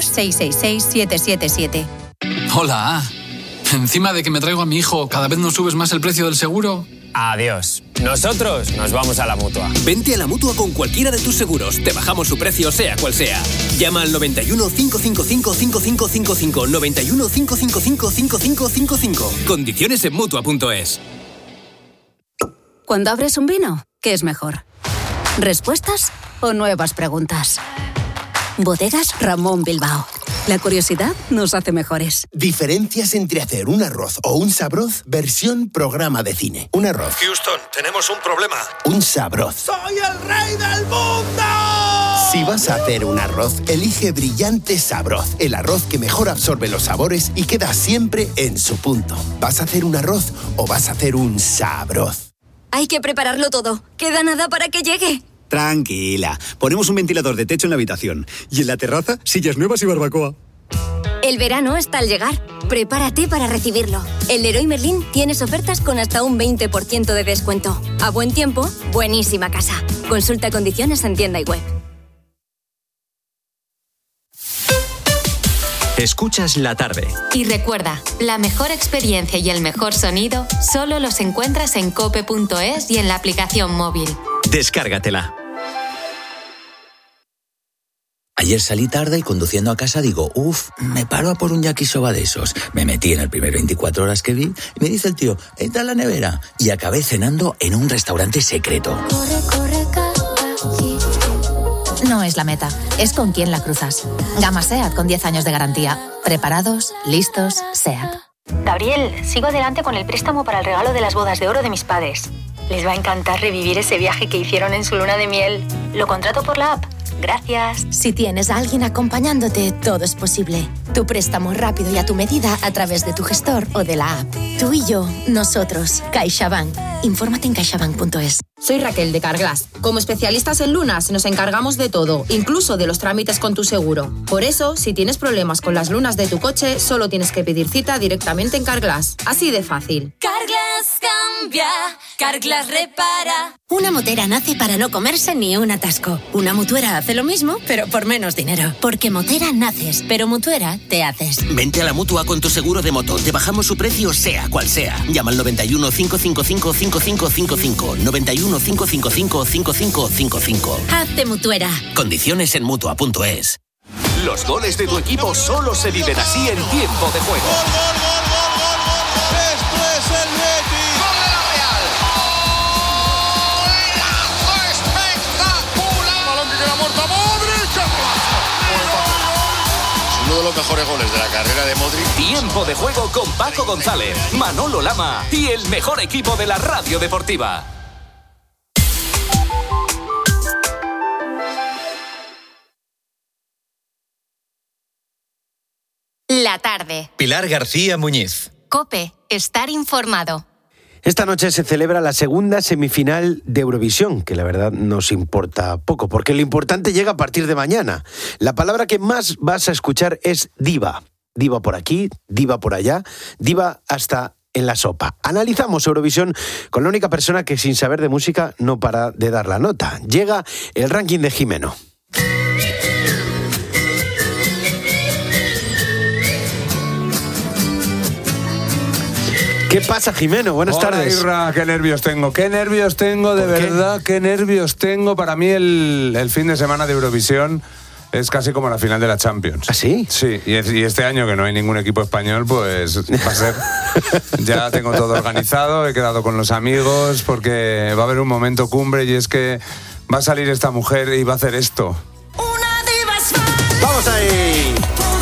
900-666-777. Hola. Encima de que me traigo a mi hijo, ¿cada vez nos subes más el precio del seguro? Adiós. Nosotros nos vamos a la Mutua. Vente a la Mutua con cualquiera de tus seguros. Te bajamos su precio, sea cual sea. Llama al 91 555 5555. 91 555 5555. Condiciones en Mutua.es. Cuando abres un vino, ¿qué es mejor? ¿Respuestas o nuevas preguntas? Bodegas Ramón Bilbao. La curiosidad nos hace mejores. Diferencias entre hacer un arroz o un sabroz, versión programa de cine. Un arroz. Houston, tenemos un problema. Un sabroz. ¡Soy el rey del mundo! Si vas a hacer un arroz, elige Brillante Sabroz. El arroz que mejor absorbe los sabores y queda siempre en su punto. ¿Vas a hacer un arroz o vas a hacer un sabroz? Hay que prepararlo todo. Queda nada para que llegue. Tranquila, ponemos un ventilador de techo en la habitación y en la terraza sillas nuevas y barbacoa. El verano está al llegar. Prepárate para recibirlo. En Leroy Merlin tienes ofertas con hasta un 20% de descuento. A buen tiempo, buenísima casa. Consulta condiciones en tienda y web. Escuchas La Tarde. Y recuerda, la mejor experiencia y el mejor sonido solo los encuentras en cope.es y en la aplicación móvil. Descárgatela. Ayer salí tarde y conduciendo a casa digo, me paro a por un yakisoba de esos. Me metí en el primer 24 horas que vi y me dice el tío, entra en la nevera. Y acabé cenando en un restaurante secreto. No es la meta, es con quién la cruzas. Gama SEAT con 10 años de garantía. Preparados, listos, SEAT. Gabriel, sigo adelante con el préstamo para el regalo de las bodas de oro de mis padres. Les va a encantar revivir ese viaje que hicieron en su luna de miel. Lo contrato por la app. Gracias. Si tienes a alguien acompañándote, todo es posible. Tu préstamo rápido y a tu medida a través de tu gestor o de la app. Tú y yo, nosotros, CaixaBank. Infórmate en caixabank.es. Soy Raquel de Carglass. Como especialistas en lunas nos encargamos de todo, incluso de los trámites con tu seguro. Por eso, si tienes problemas con las lunas de tu coche, solo tienes que pedir cita directamente en Carglass. Así de fácil. Carglass cambia, Carglass repara. Una motera nace para no comerse ni un atasco. Una mutuera hace lo mismo, pero por menos dinero. Porque motera naces, pero mutuera te haces. Vente a la Mutua con tu seguro de moto. Te bajamos su precio sea cual sea. Llama al 91 555 5555. 91 555 5555. Hazte mutuera. Condiciones en Mutua.es. Los goles de tu equipo solo se viven así en tiempo de juego. Esto es el Betis. ¡Gol de la Real! ¡Golazo espectacular! Balón que queda muerto a Modric. Uno de los mejores goles de la carrera de Modric. Tiempo de juego con Paco González, Manolo Lama y el mejor equipo de la radio deportiva. La tarde. Pilar García Muñiz. COPE. Estar informado. Esta noche se celebra la segunda semifinal de Eurovisión, que la verdad nos importa poco, porque lo importante llega a partir de mañana. La palabra que más vas a escuchar es diva. Diva por aquí, diva por allá, diva hasta en la sopa. Analizamos Eurovisión con la única persona que sin saber de música no para de dar la nota. Llega el ranking de Jimeno. ¿Qué pasa, Jimeno? Buenas tardes. Irra, qué nervios tengo, de verdad, qué nervios tengo. Para mí el fin de semana de Eurovisión es casi como la final de la Champions. ¿Ah, sí? Sí, y este año que no hay ningún equipo español, pues va a ser... Ya tengo todo organizado, he quedado con los amigos, porque va a haber un momento cumbre y es que va a salir esta mujer y va a hacer esto. ¡Vamos ahí!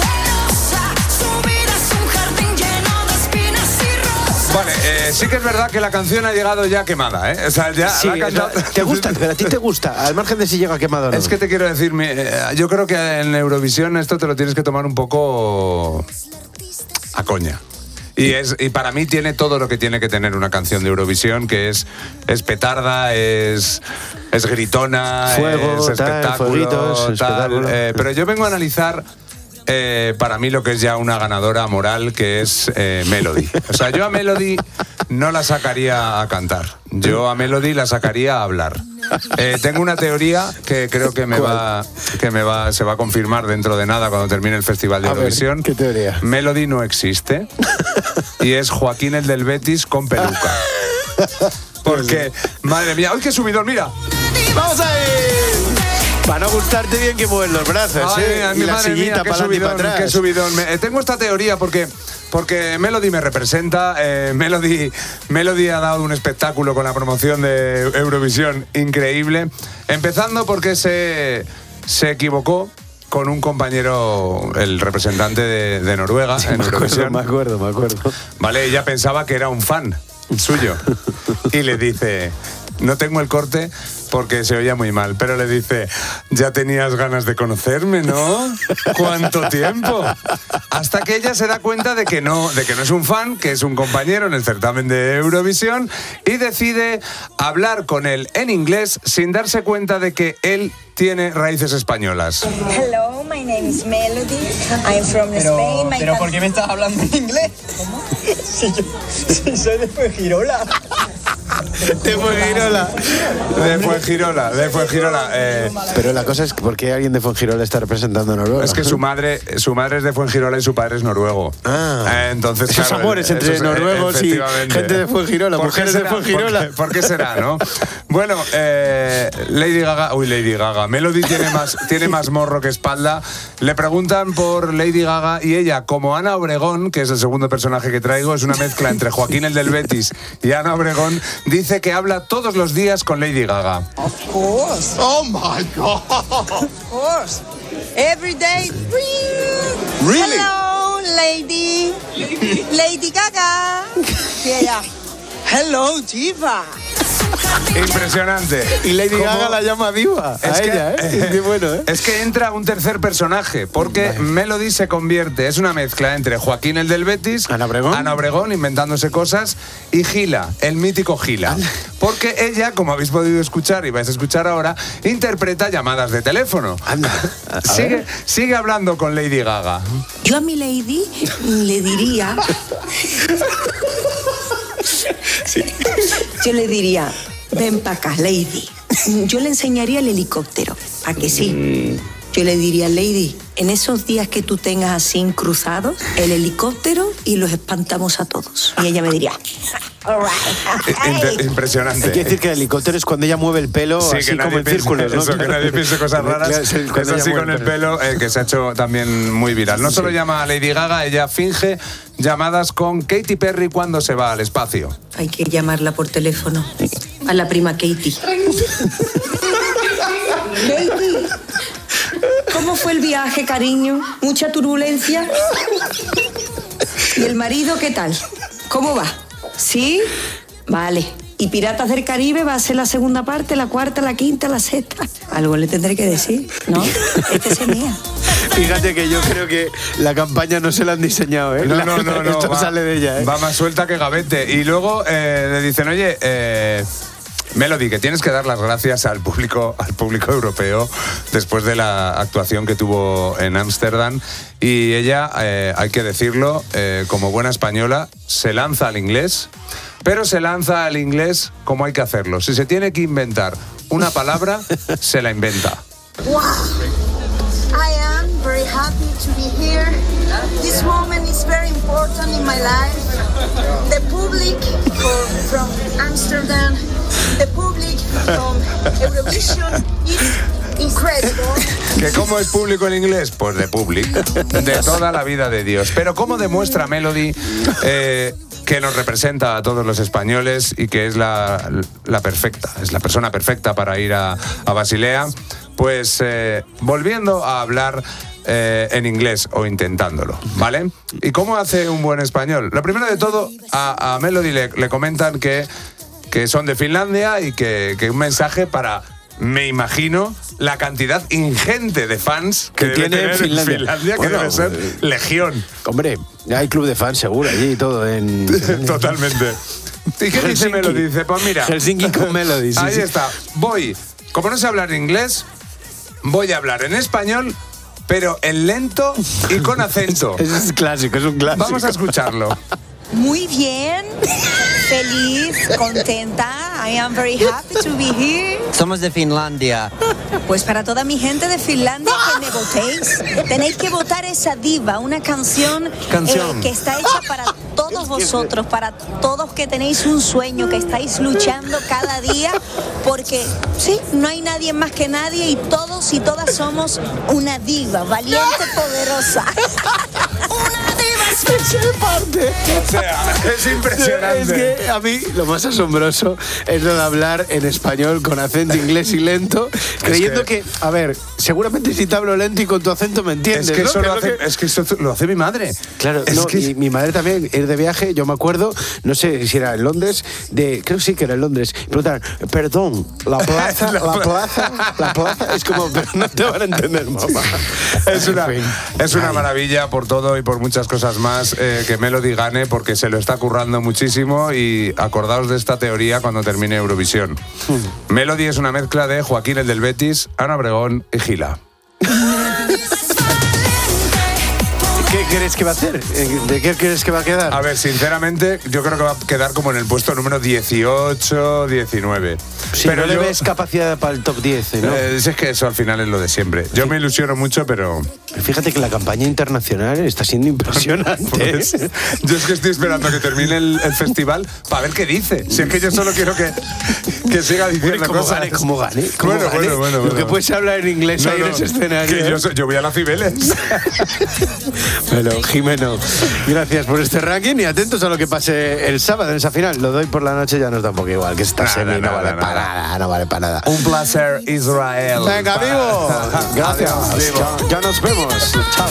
Vale, sí que es verdad que la canción ha llegado ya quemada, ¿eh? O sea, ya sí, ¿te gusta? ¿Pero a ti te gusta? Al margen de si llega quemado o no. Es que te quiero decir, yo creo que en Eurovisión esto te lo tienes que tomar un poco a coña. Y para mí tiene todo lo que tiene que tener una canción de Eurovisión, que es petarda, es gritona, fuego, es espectáculo, tal. Pero yo vengo a analizar... para mí lo que es ya una ganadora moral, que es Melody. O sea, yo a Melody no la sacaría a cantar. Yo a Melody la sacaría a hablar. Tengo una teoría que creo que se va a confirmar dentro de nada cuando termine el Festival de Eurovisión. ¿Qué teoría? Melody no existe y es Joaquín el del Betis con peluca. Porque, madre mía, ¡ay, qué subidón! ¡Mira! ¡Vamos ahí! Para no gustarte bien que mueven los brazos, Ay, y la sillita para adelante y para atrás. Qué subidón. Tengo esta teoría porque Melody me representa. Melody ha dado un espectáculo con la promoción de Eurovisión increíble. Empezando porque se equivocó con un compañero, el representante de Noruega, sí, en Eurovisión. Me acuerdo. Vale, ella pensaba que era un fan suyo. Y le dice... No tengo el corte porque se oía muy mal, pero le dice, ya tenías ganas de conocerme, ¿no? ¿Cuánto tiempo? Hasta que ella se da cuenta de que no es un fan, que es un compañero en el certamen de Eurovisión, y decide hablar con él en inglés sin darse cuenta de que él tiene raíces españolas. Hello, my name is Melody. I'm from Spain. ¿Pero por qué me estás hablando en inglés? ¿Cómo? Si soy de Fuengirola. De Fuengirola. Pero la cosa es que ¿por qué alguien de Fuengirola está representando a Noruega? Es que su madre es de Fuengirola y su padre es noruego. Entonces, esos claro, amores entre noruegos y gente de Fuengirola, mujeres de Fuengirola. ¿Por qué será, no? Bueno, Lady Gaga. Melody tiene más morro que espalda. Le preguntan por Lady Gaga y ella, como Ana Obregón, que es el segundo personaje que traigo, es una mezcla entre Joaquín el del Betis y Ana Obregón, dice que habla todos los días con Lady Gaga. Of course. Oh my God. Of course. Every day. Really? Hello, lady. Lady Gaga. Yeah. Hello, diva. Impresionante. Y Lady Gaga la llama diva a ella, ¿eh? Qué bueno, ¿eh? Es que entra un tercer personaje, porque Melody se convierte, es una mezcla entre Joaquín, el del Betis, Ana Obregón, inventándose cosas, y Gila, el mítico Gila. Porque ella, como habéis podido escuchar y vais a escuchar ahora, interpreta llamadas de teléfono. Sigue hablando con Lady Gaga. Yo a mi Lady le diría... Yo le diría, ven para acá, Lady. Yo le enseñaría el helicóptero, ¿a que sí? Yo le diría, Lady, en esos días que tú tengas así cruzados, el helicóptero y los espantamos a todos. Y ella me diría, all right. Impresionante. Hay que decir que el helicóptero es cuando ella mueve el pelo así como en círculos, ¿no? Eso, que nadie piense cosas raras. Es así con el pelo, que se ha hecho también muy viral. No solo llama a Lady Gaga, ella finge llamadas con Katy Perry cuando se va al espacio. Hay que llamarla por teléfono. A la prima Katy. Katy, ¿cómo fue el viaje, cariño? ¿Mucha turbulencia? ¿Y el marido qué tal? ¿Cómo va? ¿Sí? Vale. ¿Y Piratas del Caribe va a ser la segunda parte, la cuarta, la quinta, la sexta? Algo le tendré que decir, ¿no? Este es mía. Fíjate que yo creo que la campaña no se la han diseñado, ¿eh? No. Esto sale de ella, ¿eh? Va más suelta que gavete. Y luego le dicen, oye, Melody, que tienes que dar las gracias al público europeo después de la actuación que tuvo en Ámsterdam. Y ella, hay que decirlo, como buena española, se lanza al inglés, pero se lanza al inglés como hay que hacerlo. Si se tiene que inventar una palabra, se la inventa. Wow. I am very happy to be here. This moment is very important in my life. The public from Amsterdam, the public from Eurovision is incredible. ¿Que cómo es público en inglés? Pues de public, de toda la vida de Dios. Pero ¿cómo demuestra Melody que nos representa a todos los españoles y que es la perfecta, es la persona perfecta para ir a Basilea? Pues volviendo a hablar en inglés o intentándolo, ¿vale? ¿Y cómo hace un buen español? Lo primero de todo, a Melody le comentan que son de Finlandia y que un mensaje para, me imagino, la cantidad ingente de fans que tiene en Finlandia, que debe ser legión. Hombre, hay club de fans seguro allí y todo. Totalmente. ¿Y qué dice Melody? Dice, pues mira, Helsinki con Melody. Sí, ahí está. Como no sé hablar inglés, voy a hablar en español, pero en lento y con acento. Es un clásico. Vamos a escucharlo. Muy bien, feliz, contenta. I am very happy to be here. Somos de Finlandia. Pues para toda mi gente de Finlandia, que me votéis, tenéis que votar esa diva, una canción. Que está hecha para todos vosotros, para todos que tenéis un sueño, que estáis luchando cada día, porque sí, no hay nadie más que nadie y todos y todas somos una diva, valiente, poderosa. Una diva O sea, es impresionante. Es que a mí lo más asombroso es lo de hablar en español con acento inglés y lento, creyendo que, a ver, seguramente si te hablo lento y con tu acento me entiendes. Es que, ¿no? eso lo hace mi madre. Claro, y mi madre también, ir de viaje, yo me acuerdo, no sé si era en Londres, creo sí que era en Londres, preguntaron, perdón, la plaza, es como, pero no te van a entender, mamá. Es una maravilla por todo y por muchas cosas más que Melody gane, porque se lo está currando muchísimo, y acordaos de esta teoría cuando termine Eurovisión. Melody es una mezcla de Joaquín, el del Betis, Ana Obregón y Gila. ¿Qué crees que va a hacer? ¿De qué crees que va a quedar? A ver, sinceramente, yo creo que va a quedar como en el puesto número 18, 19. Sí, pero no le ves capacidad para el top 10, ¿no? Es que eso al final es lo de siempre. Yo me ilusiono mucho, pero... Fíjate que la campaña internacional está siendo impresionante. Pues, yo es que estoy esperando que termine el festival para ver qué dice. Si es que yo solo quiero que siga diciendo cosas. ¿Cómo gane? Bueno. Lo que puedes hablar en inglés ahí en ese escenario. Que yo voy a la Cibeles. Bueno, Jimeno, gracias por este ranking y atentos a lo que pase el sábado en esa final. Lo doy por la noche, ya nos da un poco igual, que esta semi no vale para nada. Un placer, Israel. Venga, amigo. Gracias. Ya nos vemos. Chao.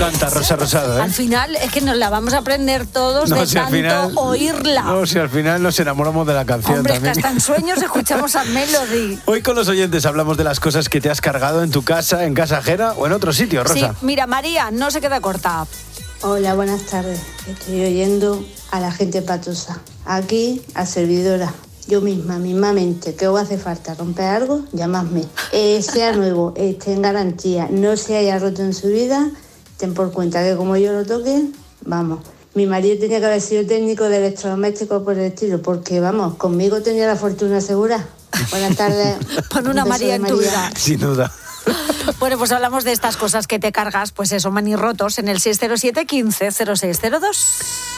canta Rosa Rosado, ¿eh? Al final es que nos la vamos a aprender todos de si tanto oírla. No, si al final nos enamoramos de la canción. Hombre, también. que hasta en sueños escuchamos a Melody. Hoy con los oyentes hablamos de las cosas que te has cargado en tu casa, en casa ajena o en otro sitio, Rosa. Sí, mira, María, no se queda corta. Hola, buenas tardes. Estoy oyendo a la gente patosa. Aquí, a servidora. Yo mismamente, ¿qué os hace falta? ¿Romper algo? Llamadme. Sea nuevo, esté en garantía, no se haya roto en su vida, ten por cuenta que como yo lo toque, vamos. Mi marido tenía que haber sido técnico de electrodomésticos por el estilo, porque vamos, conmigo tenía la fortuna segura. Buenas tardes. Pon una María en tu vida. Sin duda. Bueno, pues hablamos de estas cosas que te cargas, pues eso, manirrotos, en el 607 15 0602.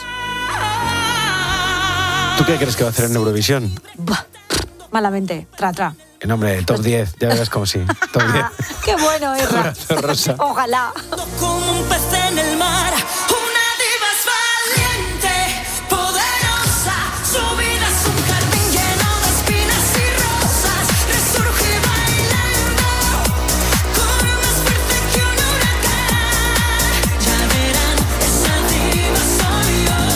¿Tú qué crees que va a hacer en Eurovisión? Bah, malamente, tra. En nombre del top 10, ya verás como sí. Top 10. Qué bueno, Erra. Abrazo, Rosa. Ojalá. Como un pez en el mar, una diva es valiente, poderosa, su vida es un jardín lleno de espinas y rosas, resurge bailando, corre más fuerte que un huracán, ya verán, esa diva soy yo.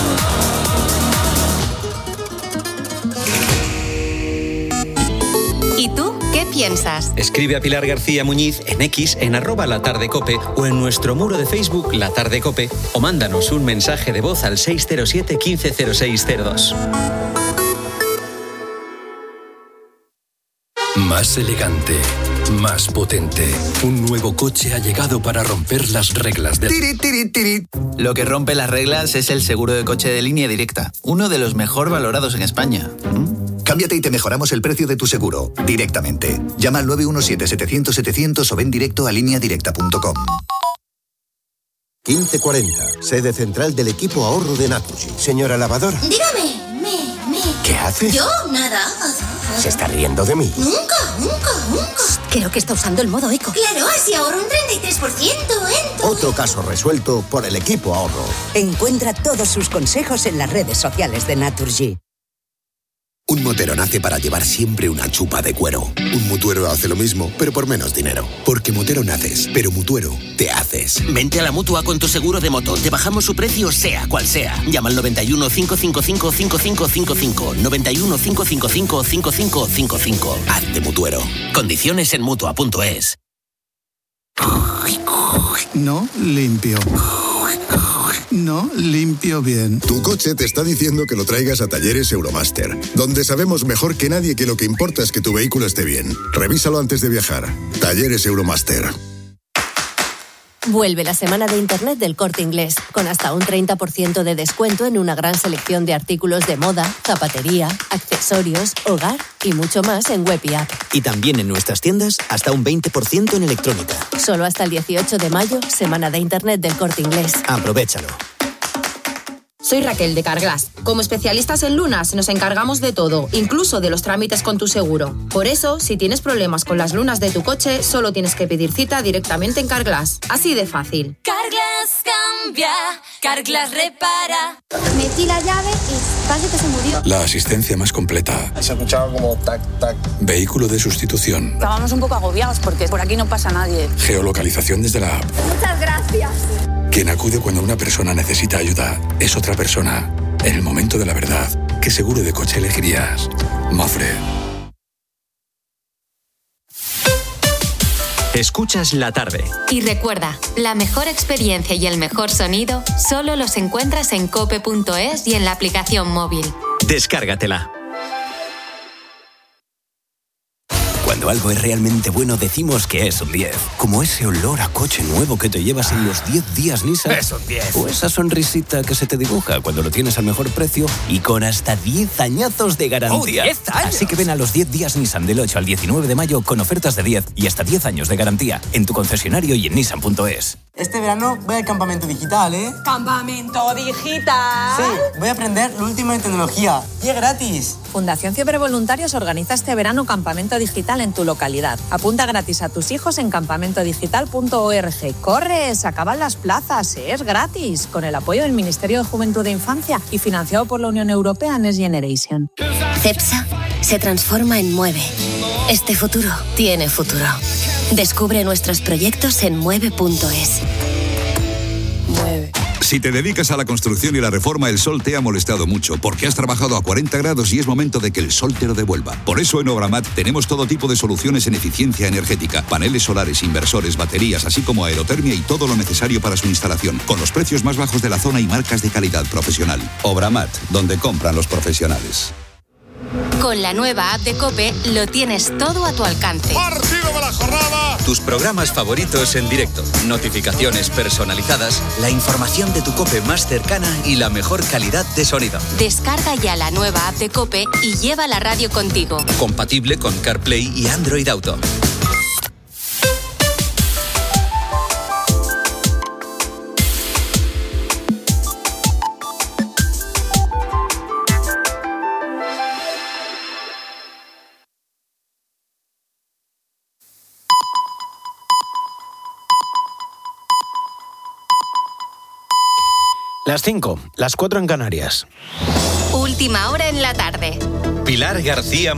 ¿Y tú qué piensas? Escribe a Pilar García Muñiz en X, en @latardecope o en nuestro muro de Facebook La Tarde Cope o mándanos un mensaje de voz al 607 15 0602. Más elegante, más potente. Un nuevo coche ha llegado para romper las reglas del... Lo que rompe las reglas es el seguro de coche de Línea Directa, uno de los mejor valorados en España. Cámbiate y te mejoramos el precio de tu seguro, directamente. Llama al 917-700-700 o ven directo a lineadirecta.com. 1540, sede central del equipo ahorro de Naturgy. Señora lavadora. Dígame, ¿Qué haces? Yo, nada. ¿Se está riendo de mí? Nunca. Creo que está usando el modo eco. Claro, así ahorro un 33% en todo. Otro caso resuelto por el equipo ahorro. Encuentra todos sus consejos en las redes sociales de Naturgy. Un motero nace para llevar siempre una chupa de cuero. Un mutuero hace lo mismo, pero por menos dinero. Porque motero naces, pero mutuero te haces. Vente a la Mutua con tu seguro de moto. Te bajamos su precio sea cual sea. Llama al 91 555 5555. 91 555 5555. Hazte mutuero. Condiciones en Mutua.es. No limpio. No limpio bien. Tu coche te está diciendo que lo traigas a Talleres Euromaster, donde sabemos mejor que nadie que lo que importa es que tu vehículo esté bien. Revísalo antes de viajar. Talleres Euromaster. Vuelve la semana de Internet del Corte Inglés, con hasta un 30% de descuento en una gran selección de artículos de moda, zapatería, accesorios, hogar y mucho más en web y app. Y también en nuestras tiendas hasta un 20% en electrónica. Solo hasta el 18 de mayo, semana de Internet del Corte Inglés. Aprovéchalo. Soy Raquel de Carglass. Como especialistas en lunas nos encargamos de todo, incluso de los trámites con tu seguro. Por eso, si tienes problemas con las lunas de tu coche, solo tienes que pedir cita directamente en Carglass. Así de fácil. Carglass cambia, Carglass repara. Metí la llave y parece que se murió. La asistencia más completa. Se escuchaba como tac, tac. Vehículo de sustitución. Estábamos un poco agobiados porque por aquí no pasa nadie. Geolocalización desde la app. Muchas gracias. Quien acude cuando una persona necesita ayuda es otra persona. En el momento de la verdad, ¿qué seguro de coche elegirías? Mafre. Escuchas La Tarde. Y recuerda, la mejor experiencia y el mejor sonido solo los encuentras en cope.es y en la aplicación móvil. Descárgatela. Cuando algo es realmente bueno decimos que es un 10. Como ese olor a coche nuevo que te llevas en los 10 días Nissan. Es un 10. O esa sonrisita que se te dibuja cuando lo tienes al mejor precio y con hasta 10 añazos de garantía. ¡Oh, 10 años! Así que ven a los 10 días Nissan del 8 al 19 de mayo con ofertas de 10 y hasta 10 años de garantía en tu concesionario y en Nissan.es. Este verano voy al campamento digital, ¿eh? ¿Campamento digital? Sí, voy a aprender lo último en tecnología. Y es gratis. Fundación Fiebre Voluntarios organiza este verano campamento digital en tu localidad. Apunta gratis a tus hijos en campamentodigital.org. ¡Corre! Se acaban las plazas. Es gratis. Con el apoyo del Ministerio de Juventud e Infancia y financiado por la Unión Europea Next Generation. CEPSA se transforma en Mueve. Este futuro tiene futuro. Descubre nuestros proyectos en mueve.es. Si te dedicas a la construcción y la reforma, el sol te ha molestado mucho, porque has trabajado a 40 grados y es momento de que el sol te lo devuelva. Por eso en Obramat tenemos todo tipo de soluciones en eficiencia energética, paneles solares, inversores, baterías, así como aerotermia y todo lo necesario para su instalación, con los precios más bajos de la zona y marcas de calidad profesional. Obramat, donde compran los profesionales. Con la nueva app de COPE lo tienes todo a tu alcance. ¡Partido de la jornada! Tus programas favoritos en directo, notificaciones personalizadas, la información de tu COPE más cercana y la mejor calidad de sonido. Descarga ya la nueva app de COPE y lleva la radio contigo. Compatible con CarPlay y Android Auto. Las 5, las 4 en Canarias. Última hora en la tarde. Pilar García